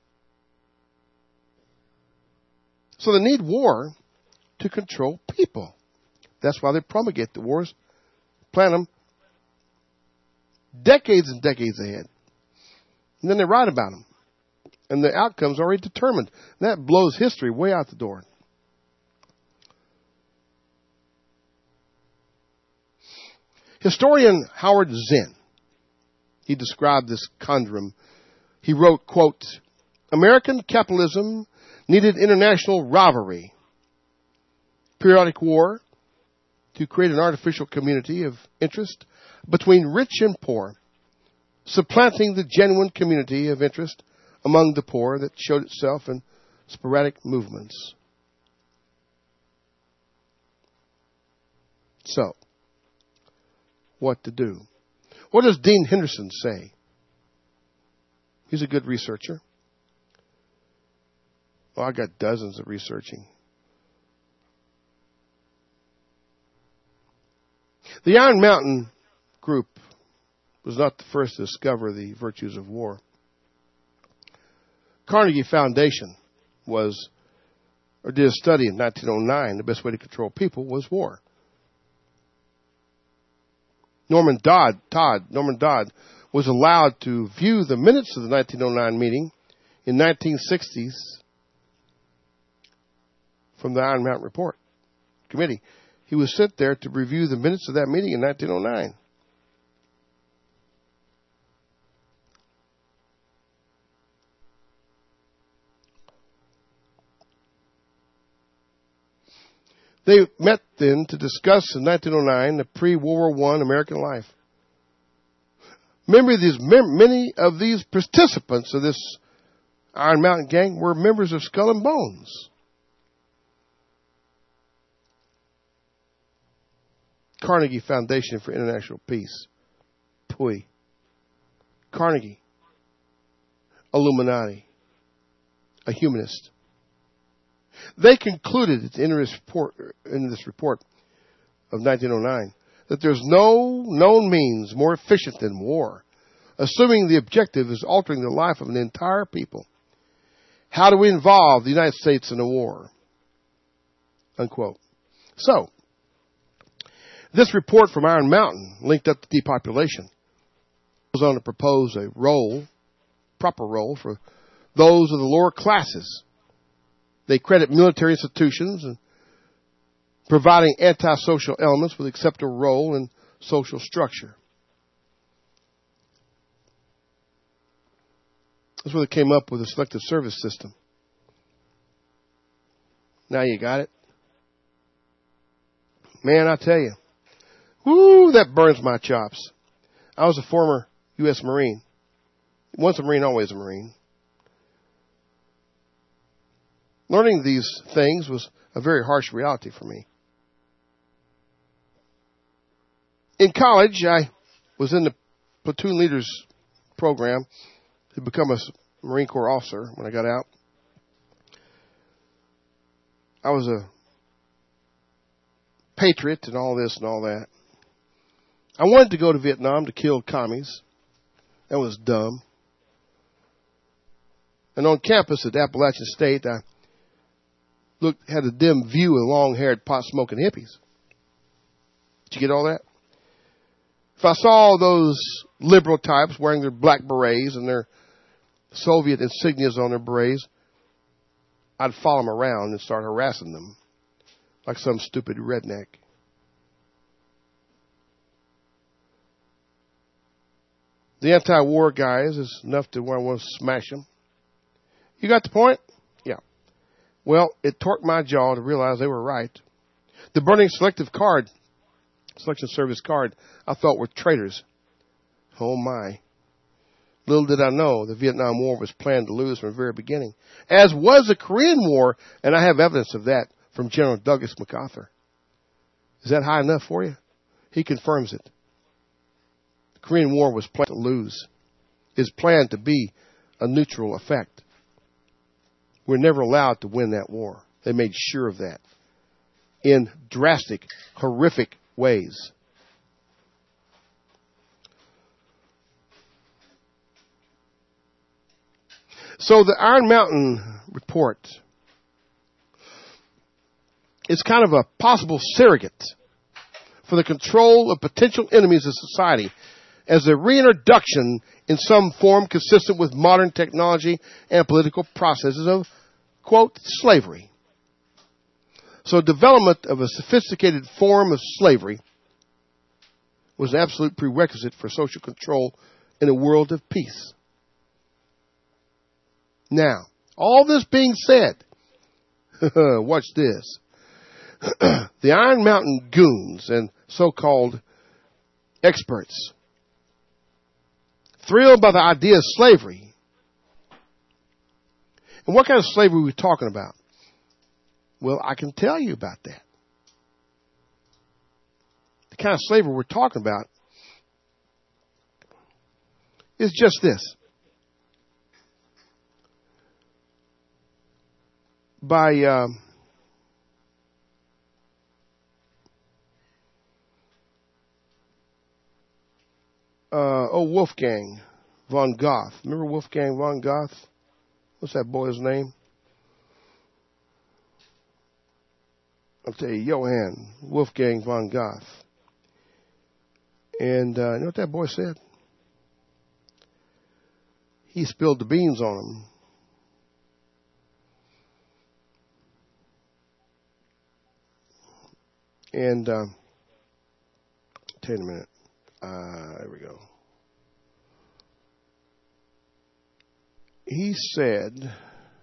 So they need war to control people. That's why they promulgate the wars, plan them decades and decades ahead. And then they write about them. And the outcome's already determined. And that blows history way out the door. Historian Howard Zinn, he described this conundrum. He wrote, quote, American capitalism needed international rivalry, periodic war, to create an artificial community of interest between rich and poor, supplanting the genuine community of interest among the poor that showed itself in sporadic movements. So, what to do? What does Dean Henderson say? He's a good researcher. Oh, I got dozens of researching. The Iron Mountain group was not the first to discover the virtues of war. Carnegie Foundation did a study in 1909. The best way to control people was war. Norman Dodd was allowed to view the minutes of the 1909 meeting in 1960s from the Iron Mountain Report Committee. He was sent there to review the minutes of that meeting in 1909. They met then to discuss in 1909 the pre-World War I American life. Many of these participants of this Iron Mountain gang were members of Skull and Bones. Carnegie Foundation for International Peace. PUI. Carnegie. Illuminati. A humanist. They concluded in this report of 1909 that there's no known means more efficient than war, assuming the objective is altering the life of an entire people. How do we involve the United States in a war? Unquote. So, this report from Iron Mountain linked up to depopulation. It goes on to propose a proper role for those of the lower classes. They credit military institutions and providing antisocial elements with acceptable role in social structure. That's where they came up with a selective service system. Now you got it. Man, I tell you. Woo, that burns my chops. I was a former U.S. Marine. Once a Marine, always a Marine. Learning these things was a very harsh reality for me. In college, I was in the platoon leaders program to become a Marine Corps officer when I got out. I was a patriot and all this and all that. I wanted to go to Vietnam to kill commies. That was dumb. And on campus at Appalachian State, I had a dim view of long-haired, pot-smoking hippies. Did you get all that? If I saw those liberal types wearing their black berets and their Soviet insignias on their berets, I'd follow them around and start harassing them like some stupid redneck. The anti-war guys is enough to where I want to smash them. You got the point? Yeah. Well, it torqued my jaw to realize they were right. The burning selection service card, I thought were traitors. Oh my. Little did I know the Vietnam War was planned to lose from the very beginning, as was the Korean War, and I have evidence of that from General Douglas MacArthur. Is that high enough for you? He confirms it. The Korean War was planned to lose. It's planned to be a neutral effect. We're never allowed to win that war. They made sure of that in drastic, horrific ways. So the Iron Mountain report is kind of a possible surrogate for the control of potential enemies of society as a reintroduction in some form consistent with modern technology and political processes of, quote, slavery. So development of a sophisticated form of slavery was an absolute prerequisite for social control in a world of peace. Now, all this being said, watch this. The Iron Mountain goons and so-called experts, thrilled by the idea of slavery. And what kind of slavery are we talking about? Well, I can tell you about that. The kind of slavery we're talking about is just this. by Wolfgang von Goth. Remember Wolfgang von Goth? What's that boy's name? I'll tell you, Johann Wolfgang von Goth. And you know what that boy said? He spilled the beans on him. And tell you in a minute. There we go. He said,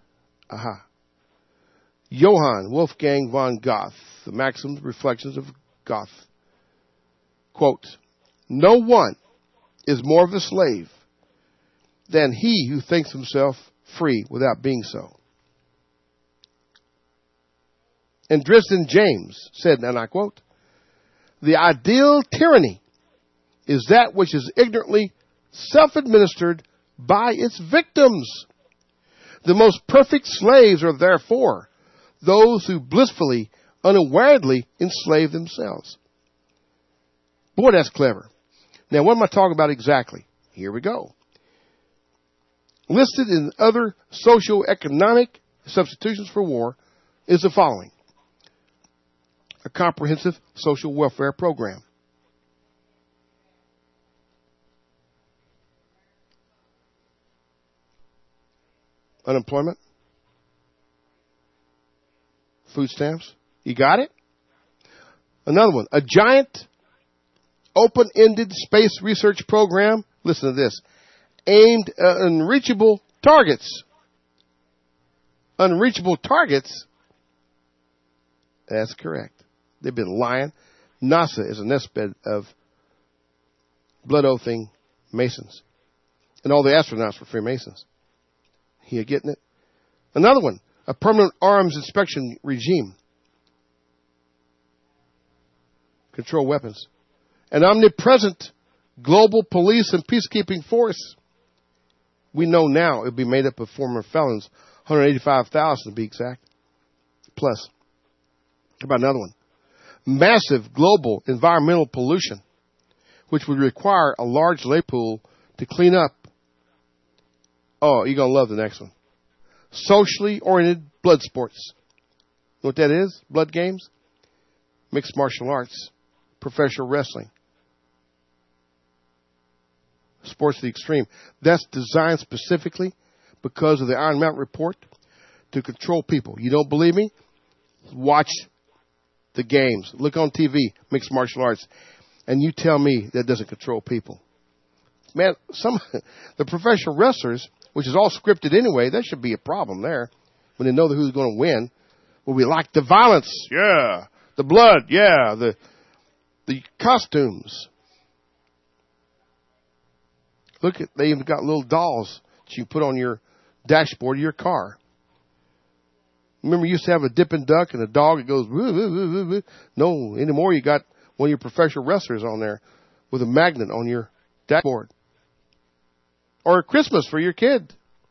Johann Wolfgang von Goth, the Maxims, Reflections of Goth. Quote, no one is more of a slave than he who thinks himself free without being so. And Drisden James said, and I quote, the ideal tyranny is that which is ignorantly self-administered by its victims. The most perfect slaves are therefore those who blissfully, unawarely enslave themselves. Boy, that's clever. Now, what am I talking about exactly? Here we go. Listed in other socio-economic substitutions for war is the following. A comprehensive social welfare program. Unemployment. Food stamps. You got it? Another one. A giant open-ended space research program. Listen to this. Aimed at unreachable targets. Unreachable targets? That's correct. They've been lying. NASA is a nestbed of blood-oathing Masons. And all the astronauts were Freemasons. You getting it? Another one. A permanent arms inspection regime. Control weapons. An omnipresent global police and peacekeeping force. We know now it'll be made up of former felons, 185,000 to be exact. Plus. How about another one? Massive global environmental pollution, which would require a large labor pool to clean up. Oh, you're going to love the next one. Socially oriented blood sports. You know what that is? Blood games? Mixed martial arts. Professional wrestling. Sports of the extreme. That's designed specifically because of the Iron Mountain Report to control people. You don't believe me? Watch the games. Look on TV, mixed martial arts, and you tell me that doesn't control people. Man, the professional wrestlers, which is all scripted anyway, that should be a problem there. When they know who's going to win. Well, we like the violence, yeah. The blood, yeah. The costumes. Look, they even got little dolls that you put on your dashboard of your car. Remember, you used to have a Dippin' Duck and a dog that goes, woo, woo, woo, woo, woo. No, anymore you got one of your professional wrestlers on there with a magnet on your dashboard. Or Christmas for your kid.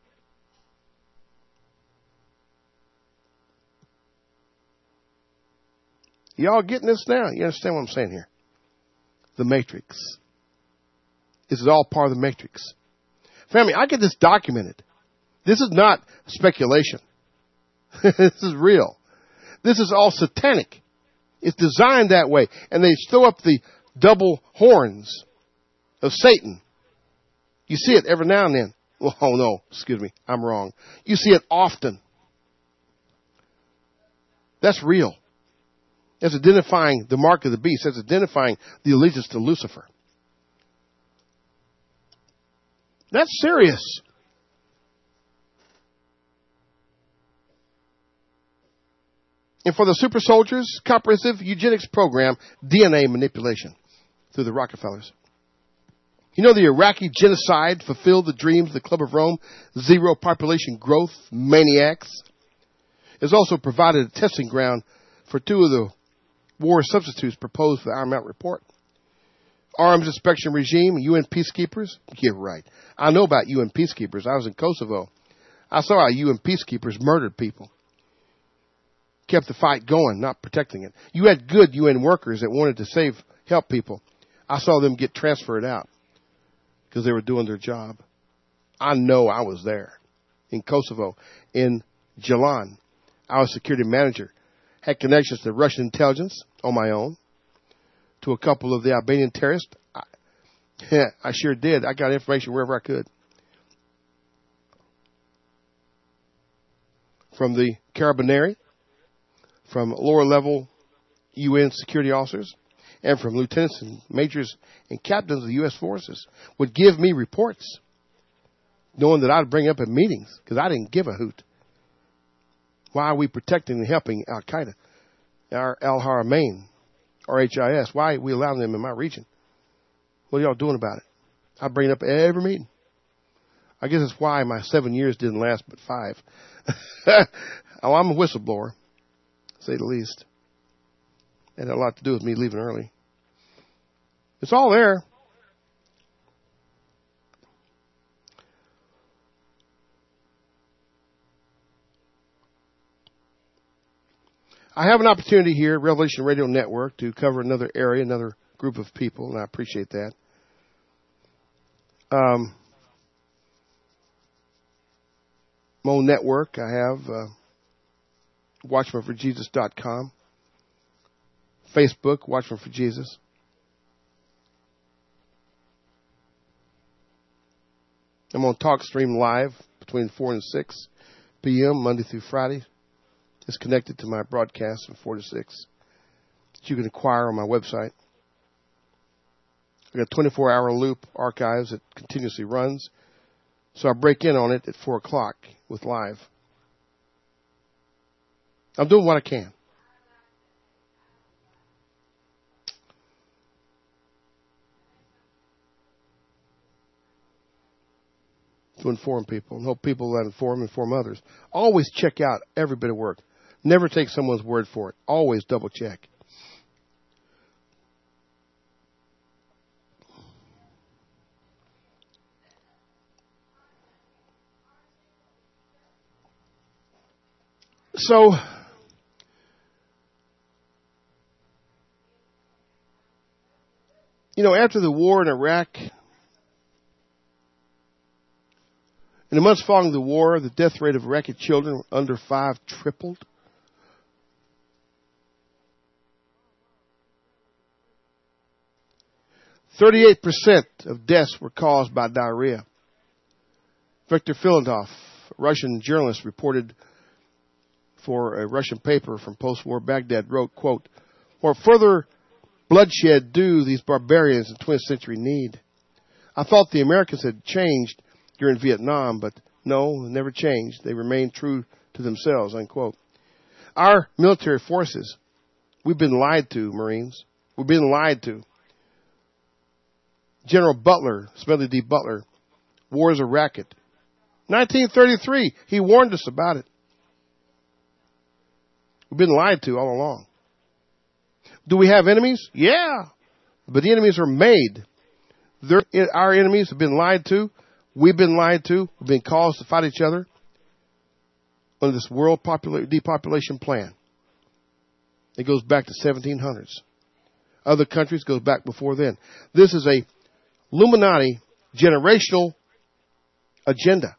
Y'all getting this now? You understand what I'm saying here? The Matrix. This is all part of the Matrix. Family, I get this documented. This is not speculation. This is real. This is all satanic. It's designed that way. And they throw up the double horns of Satan. You see it every now and then. Well, oh no, excuse me, I'm wrong. You see it often. That's real. That's identifying the mark of the beast. That's identifying the allegiance to Lucifer. That's serious. And for the super soldiers, comprehensive eugenics program, DNA manipulation through the Rockefellers. You know, the Iraqi genocide fulfilled the dreams of the Club of Rome, zero population growth maniacs. It's also provided a testing ground for two of the war substitutes proposed for the Iron Mountain Report. Arms inspection regime, UN peacekeepers. Yeah, right. I know about UN peacekeepers. I was in Kosovo. I saw how UN peacekeepers murdered people. kept the fight going, not protecting it. You had good UN workers that wanted to help people. I saw them get transferred out because they were doing their job. I know I was there in Kosovo, in Jalan. I was security manager, had connections to Russian intelligence on my own, to a couple of the Albanian terrorists. I sure did. I got information wherever I could. From the Carabinieri, from lower level UN security officers, and from lieutenants and majors and captains of the U.S. forces would give me reports, knowing that I'd bring up at meetings because I didn't give a hoot. Why are we protecting and helping Al-Qaeda, our Al-Haramain, or HIS? Why are we allowing them in my region? What are y'all doing about it? I bring it up at every meeting. I guess that's why my 7 years didn't last but 5. Oh, I'm a whistleblower, to say the least. It had a lot to do with me leaving early. It's all there. I have an opportunity here at Revelation Radio Network to cover another area, another group of people, and I appreciate that. My own network, I have WatchmanForJesus.com, Facebook, Watchman for Jesus. I'm on TalkStream Live between 4 and 6 p.m. Monday through Friday. It's connected to my broadcast from 4 to 6 that you can acquire on my website. I got a 24-hour loop archives that continuously runs, so I break in on it at 4 o'clock with live. I'm doing what I can. To inform people and hope people that inform others. Always check out every bit of work. Never take someone's word for it. Always double check. So, after the war in Iraq, in the months following the war, the death rate of Iraqi children under 5 tripled. %38 of deaths were caused by diarrhea. Viktor Filatov, a Russian journalist, reported for a Russian paper from post-war Baghdad, wrote, quote, "What further bloodshed do these barbarians in the 20th century need? I thought the Americans had changed during Vietnam, but no, they never changed. They remained true to themselves," unquote. Our military forces, we've been lied to, Marines. We've been lied to. General Butler, Smedley D. Butler, war is a racket. 1933, he warned us about it. We've been lied to all along. Do we have enemies? Yeah, but the enemies are made. Our enemies have been lied to. We've been lied to. We've been caused to fight each other under this world depopulation plan. It goes back to 1700s. Other countries goes back before then. This is a Illuminati generational agenda.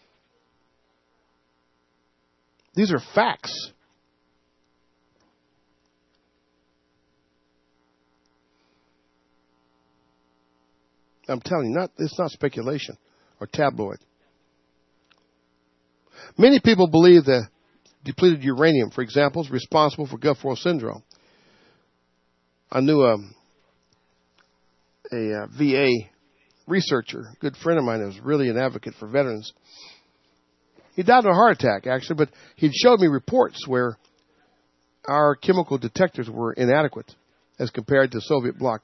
These are facts. I'm telling you, it's not speculation or tabloid. Many people believe that depleted uranium, for example, is responsible for Gulf War syndrome. I knew a VA researcher, a good friend of mine, who was really an advocate for veterans. He died of a heart attack, actually, but he'd showed me reports where our chemical detectors were inadequate as compared to Soviet bloc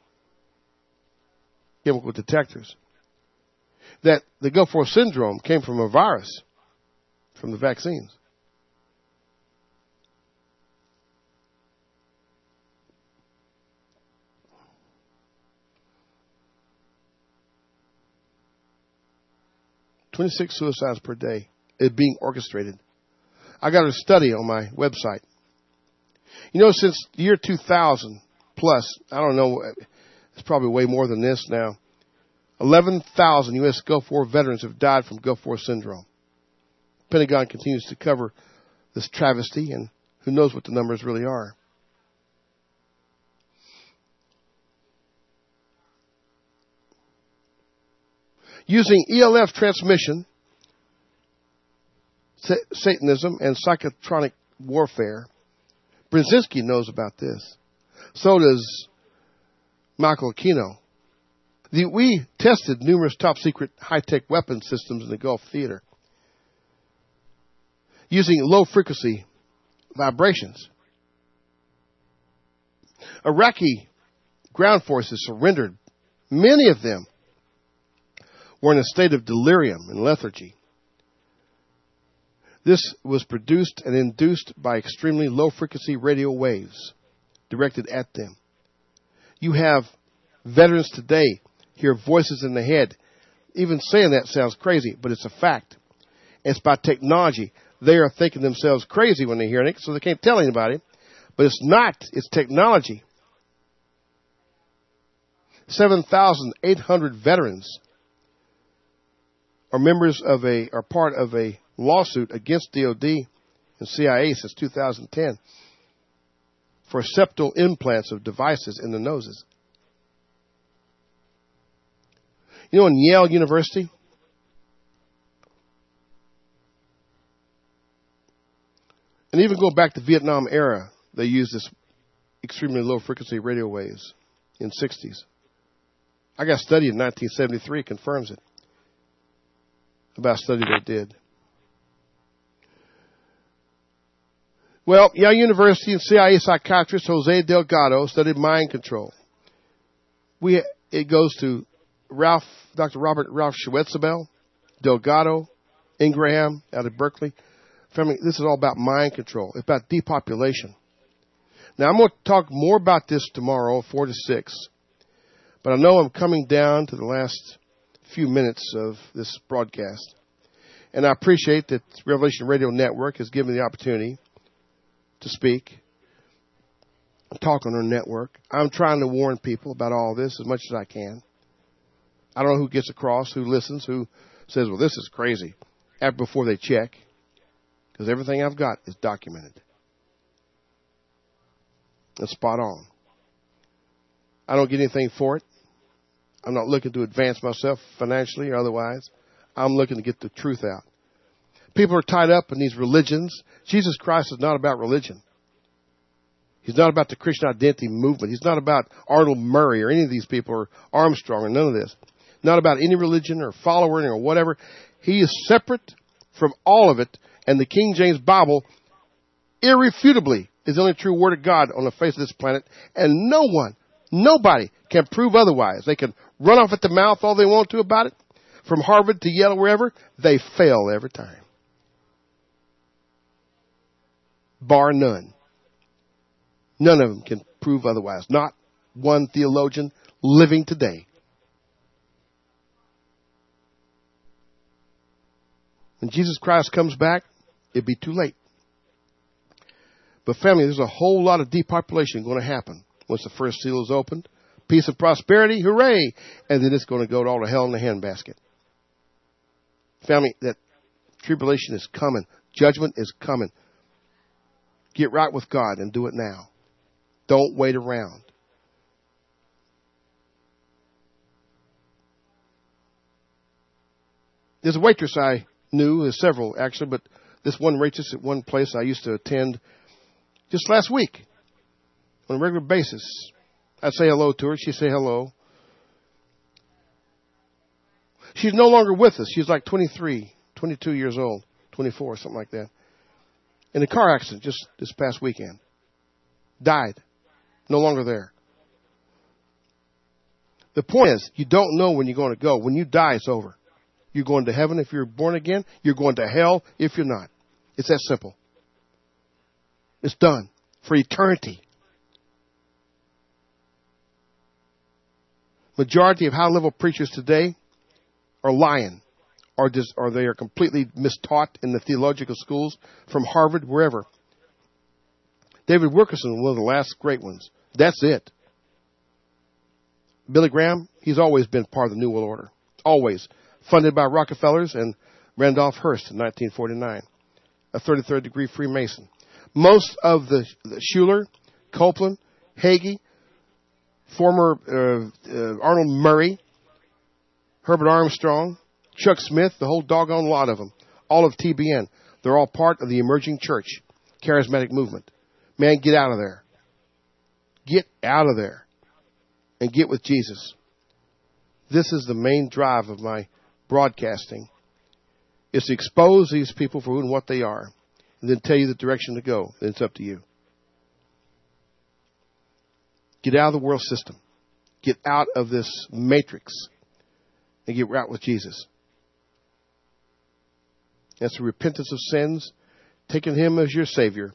chemical detectors. That the Gulf War syndrome came from a virus, from the vaccines. .26 suicides per day is being orchestrated. I got a study on my website, You know, since the year 2000 plus, I don't know, it's probably way more than this now, 11,000 U.S. Gulf War veterans have died from Gulf War syndrome. Pentagon continues to cover this travesty, and who knows what the numbers really are. Using ELF transmission, Satanism, and psychotronic warfare, Brzezinski knows about this. So does Michael Aquino. We tested numerous top-secret high-tech weapon systems in the Gulf theater using low-frequency vibrations. Iraqi ground forces surrendered. Many of them were in a state of delirium and lethargy. This was produced and induced by extremely low-frequency radio waves directed at them. You have veterans today hear voices in the head. Even saying that sounds crazy, but it's a fact. It's by technology. They are thinking themselves crazy when they hear it, so they can't tell anybody. But it's not. It's technology. 7,800 veterans are part of a lawsuit against DOD and CIA since 2010 for septal implants of devices in the noses. You know, in Yale University, and even go back to Vietnam era, they used this extremely low frequency radio waves in the 60s. I got a study in 1973 confirms it, about a study they did. Well, Yale University and CIA psychiatrist Jose Delgado studied mind control. It goes to Dr. Ralph Schwetzabel, Delgado, Ingraham out of Berkeley. Family, this is all about mind control. It's about depopulation. Now, I'm going to talk more about this tomorrow, 4 to 6. But I know I'm coming down to the last few minutes of this broadcast. And I appreciate that Revelation Radio Network has given me the opportunity to speak and talk on their network. I'm trying to warn people about all this as much as I can. I don't know who gets across, who listens, who says, well, this is crazy, before they check, because everything I've got is documented. It's spot on. I don't get anything for it. I'm not looking to advance myself financially or otherwise. I'm looking to get the truth out. People are tied up in these religions. Jesus Christ is not about religion. He's not about the Christian identity movement. He's not about Arnold Murray or any of these people or Armstrong or none of this. Not about any religion or following or whatever. He is separate from all of it. And the King James Bible, irrefutably, is the only true word of God on the face of this planet. And nobody can prove otherwise. They can run off at the mouth all they want to about it. From Harvard to Yale, wherever, they fail every time. Bar none. None of them can prove otherwise. Not one theologian living today. When Jesus Christ comes back, it'd be too late. But family, there's a whole lot of depopulation going to happen once the first seal is opened. Peace and prosperity, hooray! And then it's going to go all to hell in the handbasket. Family, that tribulation is coming. Judgment is coming. Get right with God and do it now. Don't wait around. There's a waitress I knew, there's several actually, but this one waitress at one place I used to attend just last week on a regular basis. I'd say hello to her. She'd say hello. She's no longer with us. She's like 23, 22 years old, 24, something like that. In a car accident just this past weekend. Died. No longer there. The point is, you don't know when you're going to go. When you die, it's over. You're going to heaven if you're born again. You're going to hell if you're not. It's that simple. It's done for eternity. Majority of high-level preachers today are lying, or they are completely mistaught in the theological schools from Harvard, wherever. David Wilkerson, one of the last great ones. That's it. Billy Graham, he's always been part of the New World Order. Always. Funded by Rockefellers and Randolph Hearst in 1949. A 33rd degree Freemason. Most of the Schuller, Copeland, Hagee, former Arnold Murray, Herbert Armstrong, Chuck Smith, the whole doggone lot of them. All of TBN. They're all part of the emerging church, charismatic movement. Man, get out of there. Get out of there and get with Jesus. This is the main drive of my broadcasting, is to expose these people for who and what they are, and then tell you the direction to go. Then it's up to you. Get out of the world system. Get out of this matrix and get right with Jesus. That's the repentance of sins, taking Him as your Savior,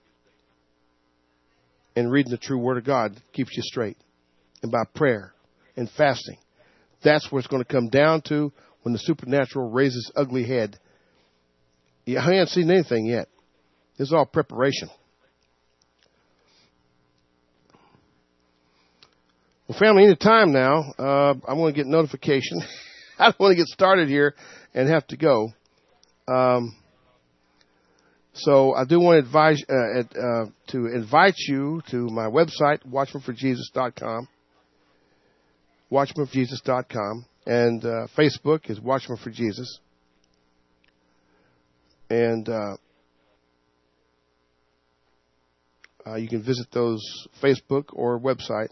and reading the true Word of God keeps you straight. And by prayer and fasting. That's where it's going to come down to when the supernatural raises ugly head. I haven't seen anything yet. This is all preparation. Well, family, any time now, I'm going to get notification. I don't want to get started here and have to go. So I do want to invite you to my website, watchmanforjesus.com. watchmanforjesus.com. And Facebook is Watchman for Jesus. And you can visit those Facebook or website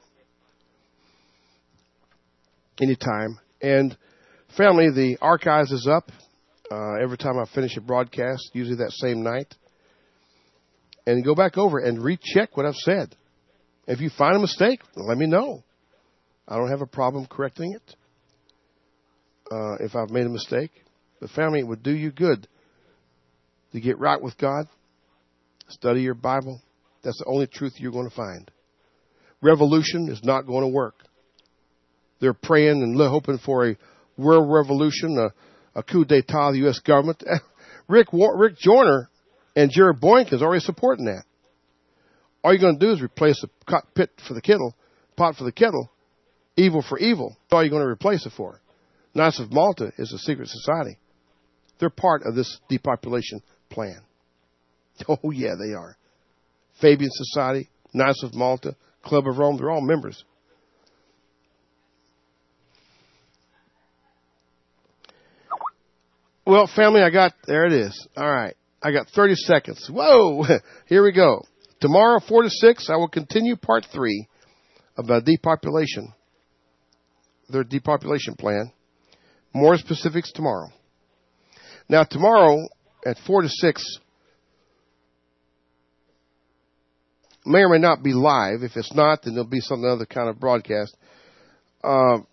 anytime. And family, the archives is up every time I finish a broadcast, usually that same night. And go back over and recheck what I've said. If you find a mistake, let me know. I don't have a problem correcting it if I've made a mistake. But family, it would do you good to get right with God. Study your Bible. That's the only truth you're going to find. Revolution is not going to work. They're praying and hoping for a world revolution, a coup d'etat of the U.S. government. Rick Joyner and Jared Boykin is already supporting that. All you're going to do is replace the pot for the kettle, evil for evil. That's all you're going to replace it for. Knights of Malta is a secret society. They're part of this depopulation plan. Oh, yeah, they are. Fabian Society, Knights of Malta, Club of Rome, they're all members. Well, family, there it is. All right. I got 30 seconds. Whoa! Here we go. Tomorrow, 4 to 6, I will continue part 3 about depopulation. Their depopulation plan. More specifics tomorrow. Now, tomorrow at 4 to 6, may or may not be live. If it's not, then there'll be some other kind of broadcast. I'll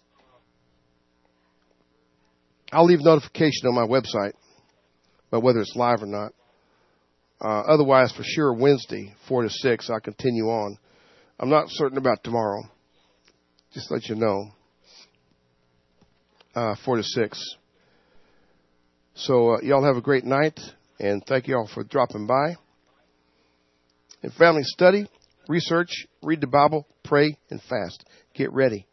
leave notification on my website about whether it's live or not. Otherwise, for sure, Wednesday, 4 to 6, I'll continue on. I'm not certain about tomorrow. Just to let you know. 4 to 6. So, y'all have a great night, and thank you all for dropping by. And family, study, research, read the Bible, pray, and fast. Get ready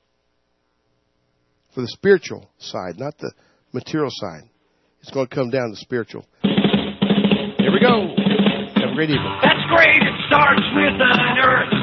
for the spiritual side, not the material side. It's going to come down to spiritual. Here we go. Have a great evening. That's great. It starts with an earth.